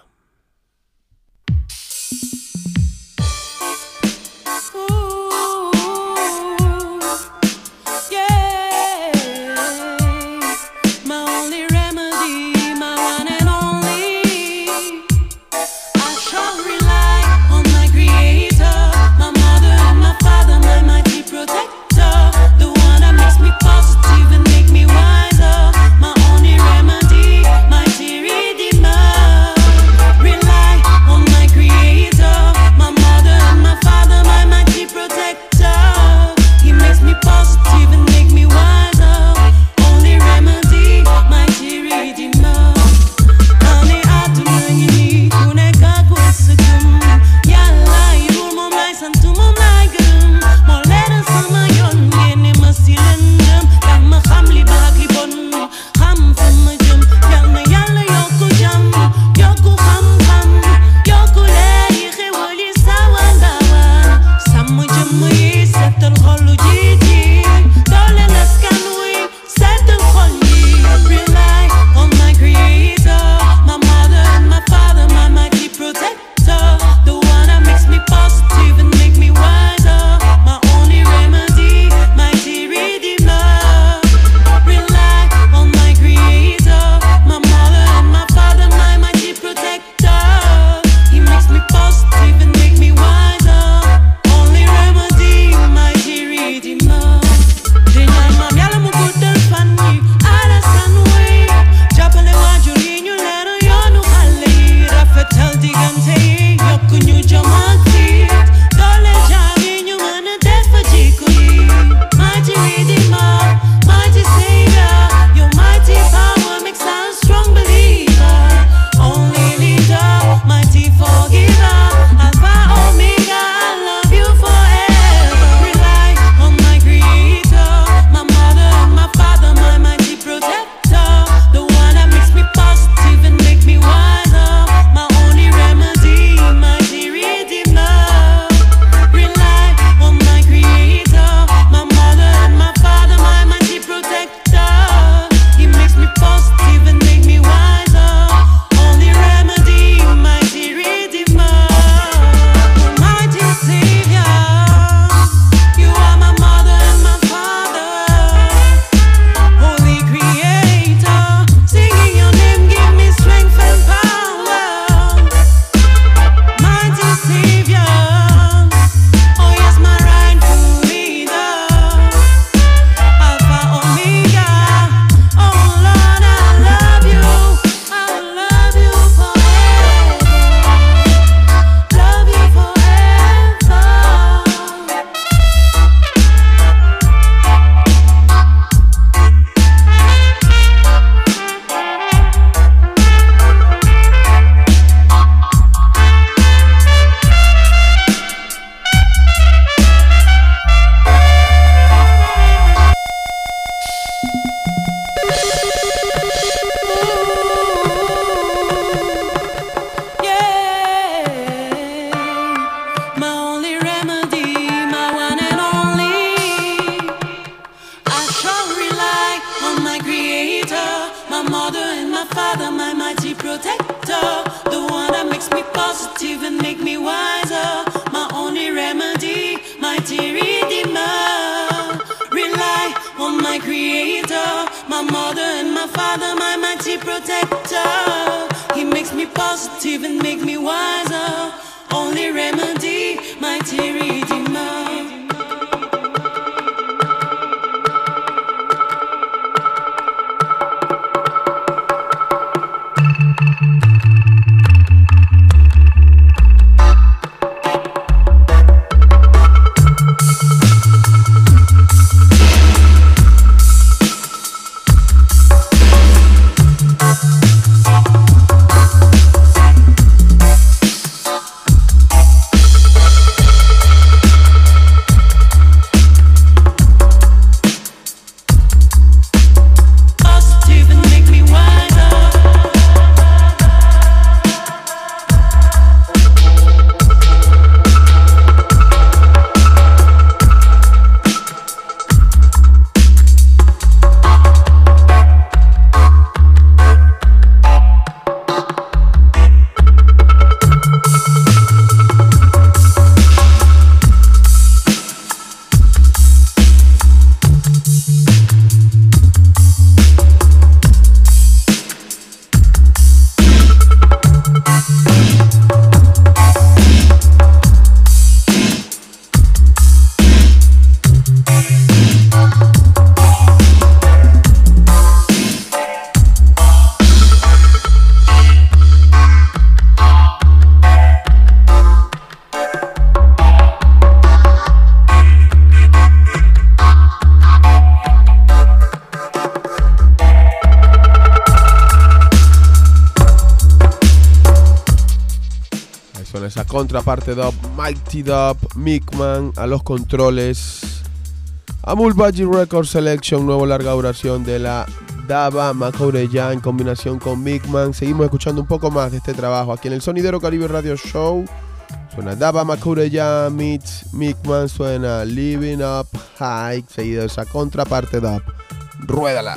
Suena esa contraparte dub, Mighty Dub, Mickman a los controles. Amul Baji Record Selection, nuevo larga duración de la Daba Makureya en combinación con Mickman. Seguimos escuchando un poco más de este trabajo aquí en el Sonidero Caribe Radio Show. Suena Daba Makureya meets Mickman, suena Living Up High, seguido de esa contraparte dub. Ruédala.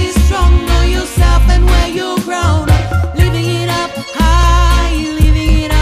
Living it up high, living it up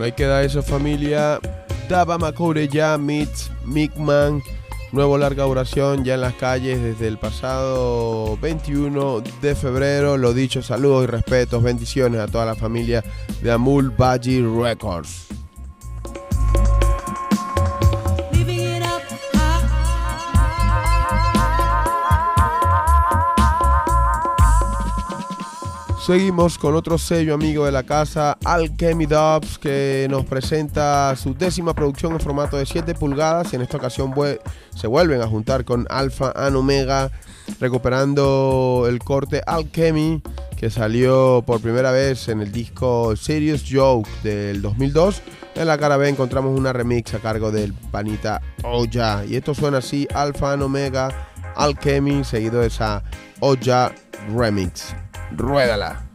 Por ahí queda eso, familia. Daba Makoure ya meets Mickman. Nuevo larga duración ya en las calles desde el pasado veintiuno de febrero. Lo dicho, saludos y respetos, bendiciones a toda la familia de Amul Baji Records. Seguimos con otro sello amigo de la casa, Alchemy Dubs, que nos presenta su décima producción en formato de siete pulgadas. Y en esta ocasión se vuelven a juntar con Alpha and Omega, recuperando el corte Alchemy, que salió por primera vez en el disco Serious Joke del dos mil dos. En la cara B encontramos una remix a cargo del panita Oya. Y esto suena así: Alpha and Omega, Alchemy, seguido de esa Oya remix. Ruédala.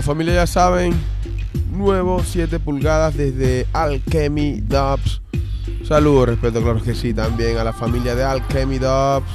familia ya saben, nuevo siete pulgadas desde Alchemy Dubs. Saludos, respeto, claro que sí, también a la familia de Alchemy Dubs.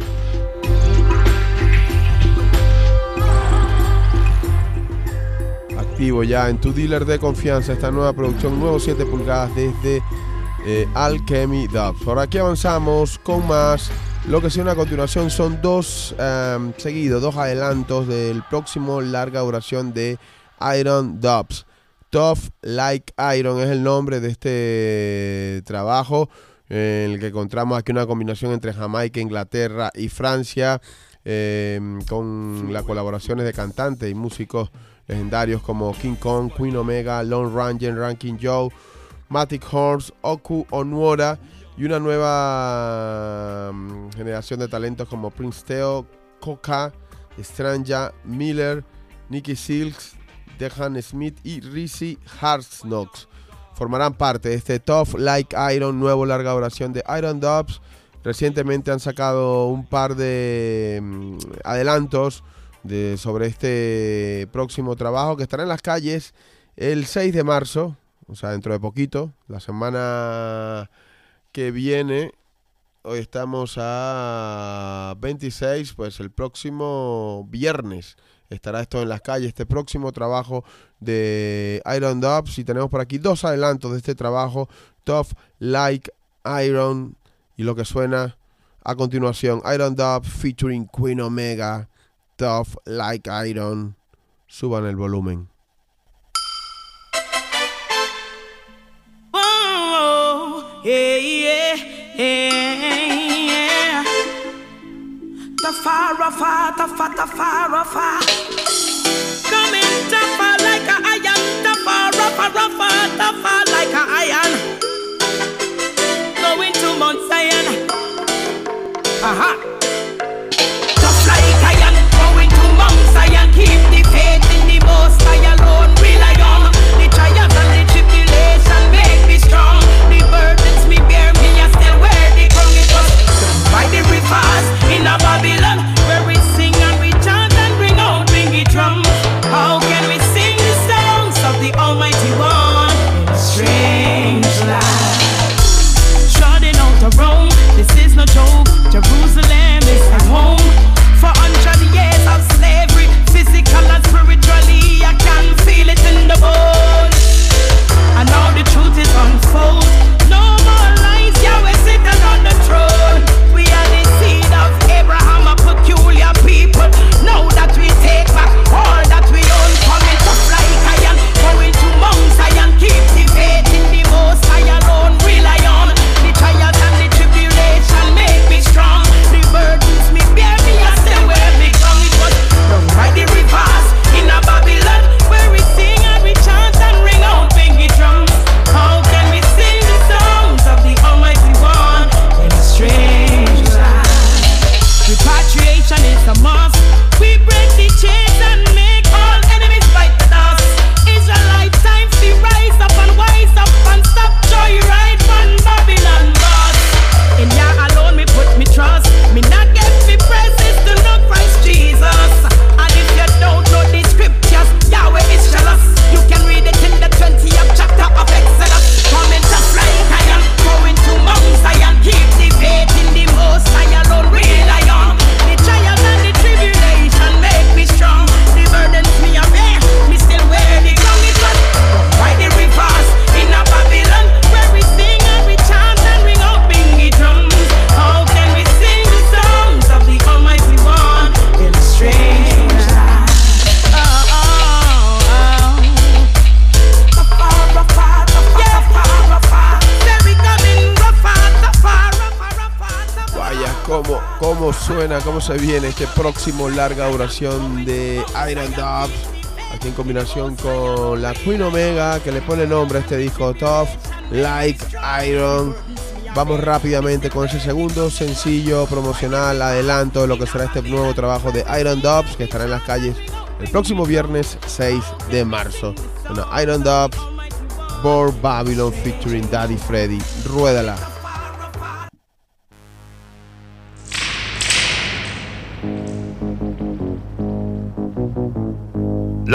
Activo ya en tu dealer de confianza esta nueva producción, nuevo siete pulgadas desde eh, Alchemy Dubs. Por aquí avanzamos con más. Lo que sigue a continuación son dos um, seguidos, dos adelantos del próximo larga duración de Iron Dubs. Tough Like Iron es el nombre de este trabajo, en el que encontramos aquí una combinación entre Jamaica, Inglaterra y Francia, eh, con las colaboraciones de cantantes y músicos legendarios como King Kong, Queen Omega, Lone Ranger, Ranking Joe, Matic Horns, Oku Onwora, y una nueva um, generación de talentos como Prince Teo, Coca, Stranja, Miller, Nicky Silks, Dejan Smith y Rizzy Harsnox formarán parte de este Tough Like Iron, nuevo larga duración de Iron Dubs. Recientemente han sacado un par de um, adelantos de, sobre este próximo trabajo que estará en las calles el seis de marzo, o sea, dentro de poquito, la semana que viene. Hoy estamos a veintiséis, pues el próximo viernes estará esto en las calles, este próximo trabajo de Iron Dubs. Y tenemos por aquí dos adelantos de este trabajo, Tough Like Iron, y lo que suena a continuación, Iron Dubs featuring Queen Omega, Tough Like Iron. Suban el volumen. Oh, yeah, yeah, yeah. Tafarafa, tafa, tafarafa. Coming tougher like a iron. Tafarafa, rafa, tafa like a iron. Going to Mount Zion. Aha. Tough like iron. Going to Mount Zion. Keep the faith in the Most High alone. Rely on the trials and the tribulation. Make me strong. The burdens me bear, me I still wear the crown. It was by the rivers in a Babylon, where we sing and we chant and bring out bingy drum. How can we sing the songs of the Almighty One in a strange land? Trotting out of Rome, this is no joke. Jerusalem is at home. For hundred years of slavery, physical and spiritually, I can feel it in the bones. And now the truth is unfold. No more lies, Yahweh sitting on the throne. We are the seed of Abraham, a peculiar people. Now that we take back all that we own, coming to fly iron, going to Mount Zion. Keep the faith in the Most High alone. Rely on the trials and the tribulation. Make me strong. The burdens me bear, me I still wear me crown. It was run by the rivers in a Babylon, where we sing and we chant and ring out bingy drums. How can we sing the songs of the Almighty One in a strange land? Repatriation is a must. We break the chains and make all enemies fight with us. Israelite times to rise up and wise up and stop joyride from Babylon bus. In Yah alone me put me trust. Me not get me praises to know Christ Jesus. And if you don't know the scriptures, Yahweh is jealous. You can read it in the twentieth chapter of Exodus. Coming to fly iron, going to Mount Zion. Keep the faith in the Most High alone. Rely on the trials and the tribulation. Make me strong. The burdens me a bear, me still wear the crown. It was by the rivers in a Babylon, where we sing and we chant and ring out bingy drums. How can we sing the songs of the Almighty One in a strange land? Oh, oh, oh. Tafa, rafa, tafa, tafa, rafa. There we coming, rafa, tafa, rafa, rafa, tafa. Vaya, cómo, cómo suena, cómo se viene este próximo larga duración de Iron Dubs, aquí en combinación con la Queen Omega, que le pone nombre a este disco, Tough Like Iron. Vamos rápidamente con ese segundo sencillo promocional, adelanto de lo que será este nuevo trabajo de Iron Dubs, que estará en las calles el próximo viernes seis de marzo. Bueno, Iron Dubs, Born Babylon featuring Daddy Freddy. Ruédala.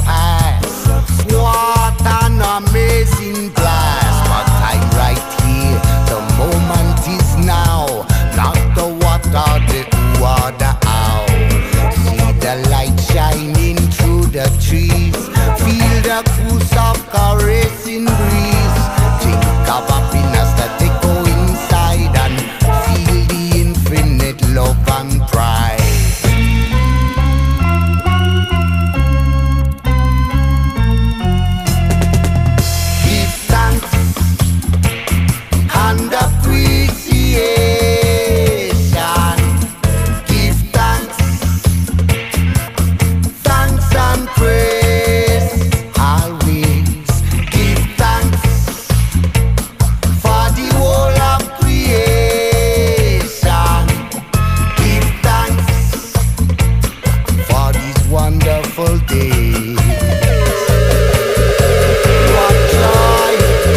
pass. What an amazing blast. But I'm right here, the moment is now. Not the what or the who or the how. See the light shining through the trees. Feel the cruise of caressing breeze. Think of happiness that they go inside and feel the infinite love and pride. Give thanks and appreciation. Give thanks, thanks and praise. Always give thanks for the whole of creation. Give thanks for these wonderful days. What joy!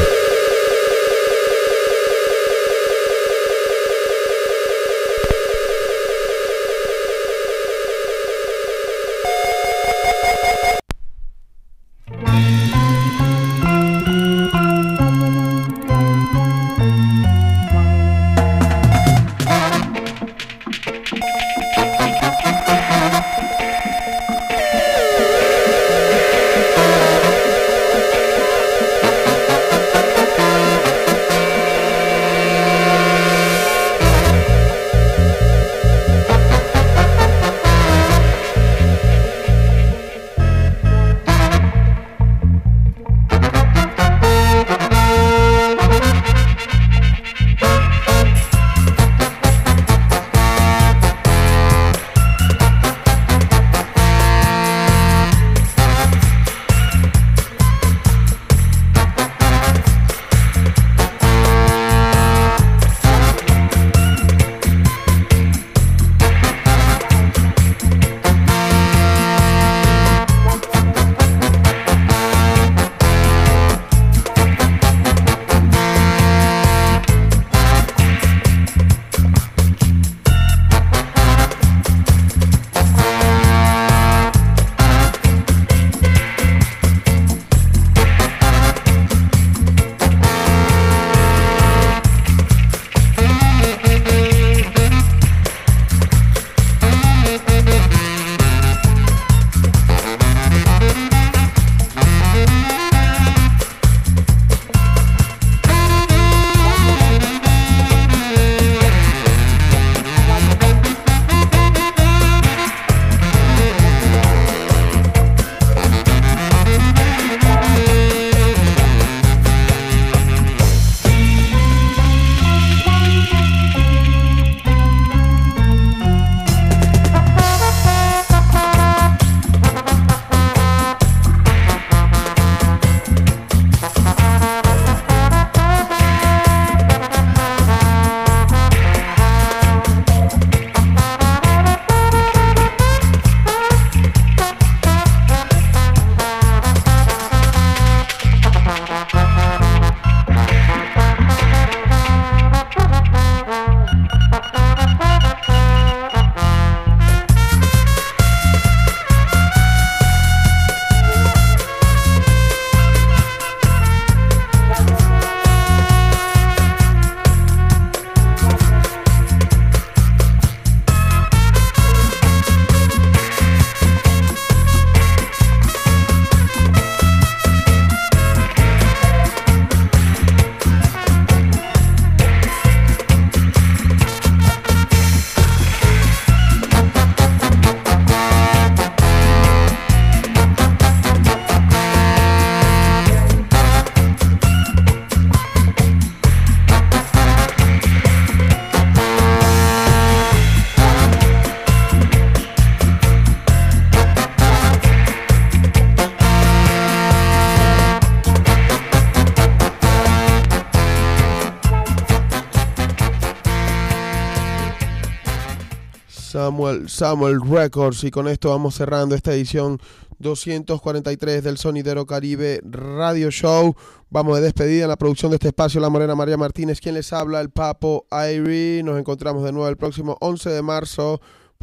Samuel, Samuel Records, y con esto vamos cerrando esta edición doscientos cuarenta y tres del Sonidero Caribe Radio Show. Vamos de despedida en la producción de este espacio, la Morena María Martínez, quien les habla, el Papo Airi. Nos encontramos de nuevo el próximo once de marzo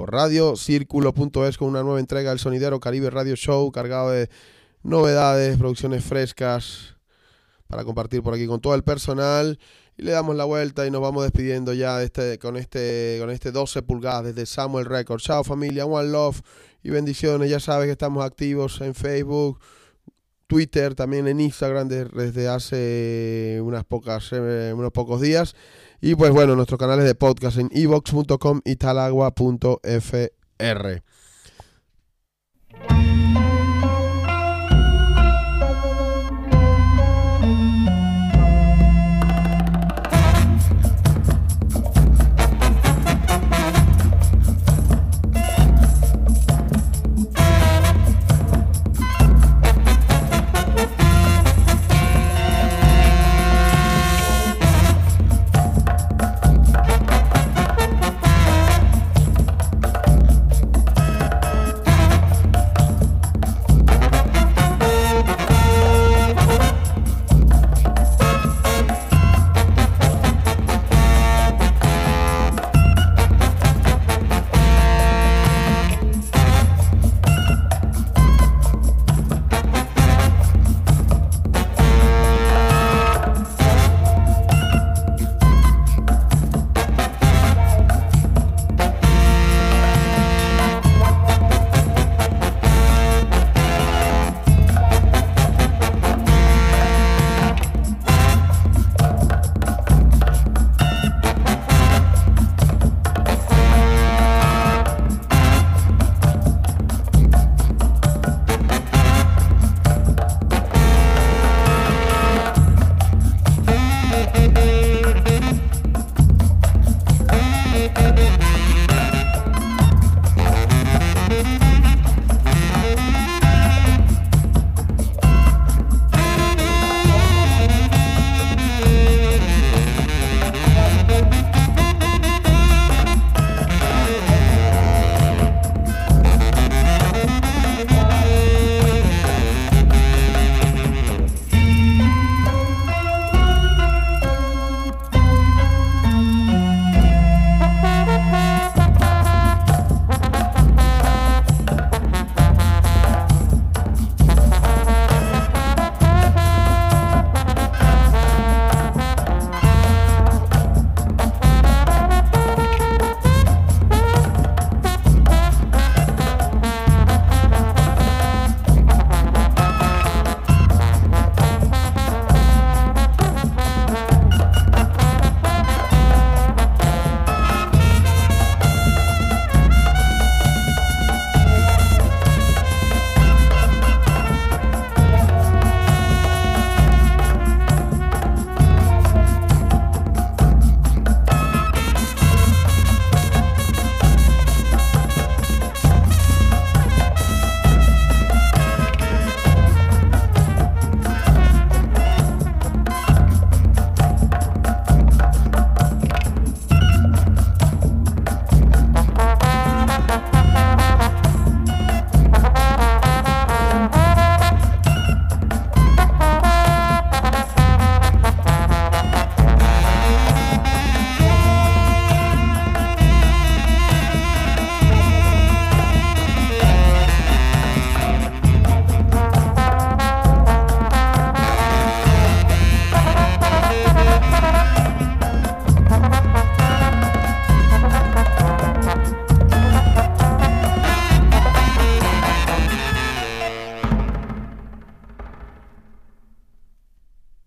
por radio círculo punto es con una nueva entrega del Sonidero Caribe Radio Show, cargado de novedades, producciones frescas para compartir por aquí con todo el personal. Y le damos la vuelta y nos vamos despidiendo ya de este, con, este, con este doce pulgadas desde Samuel Records. Chao familia, one love y bendiciones. Ya sabes que estamos activos en Facebook, Twitter, también en Instagram desde hace unas pocas, eh, unos pocos días. Y pues bueno, nuestros canales de podcast en evox punto com y talagua punto f r.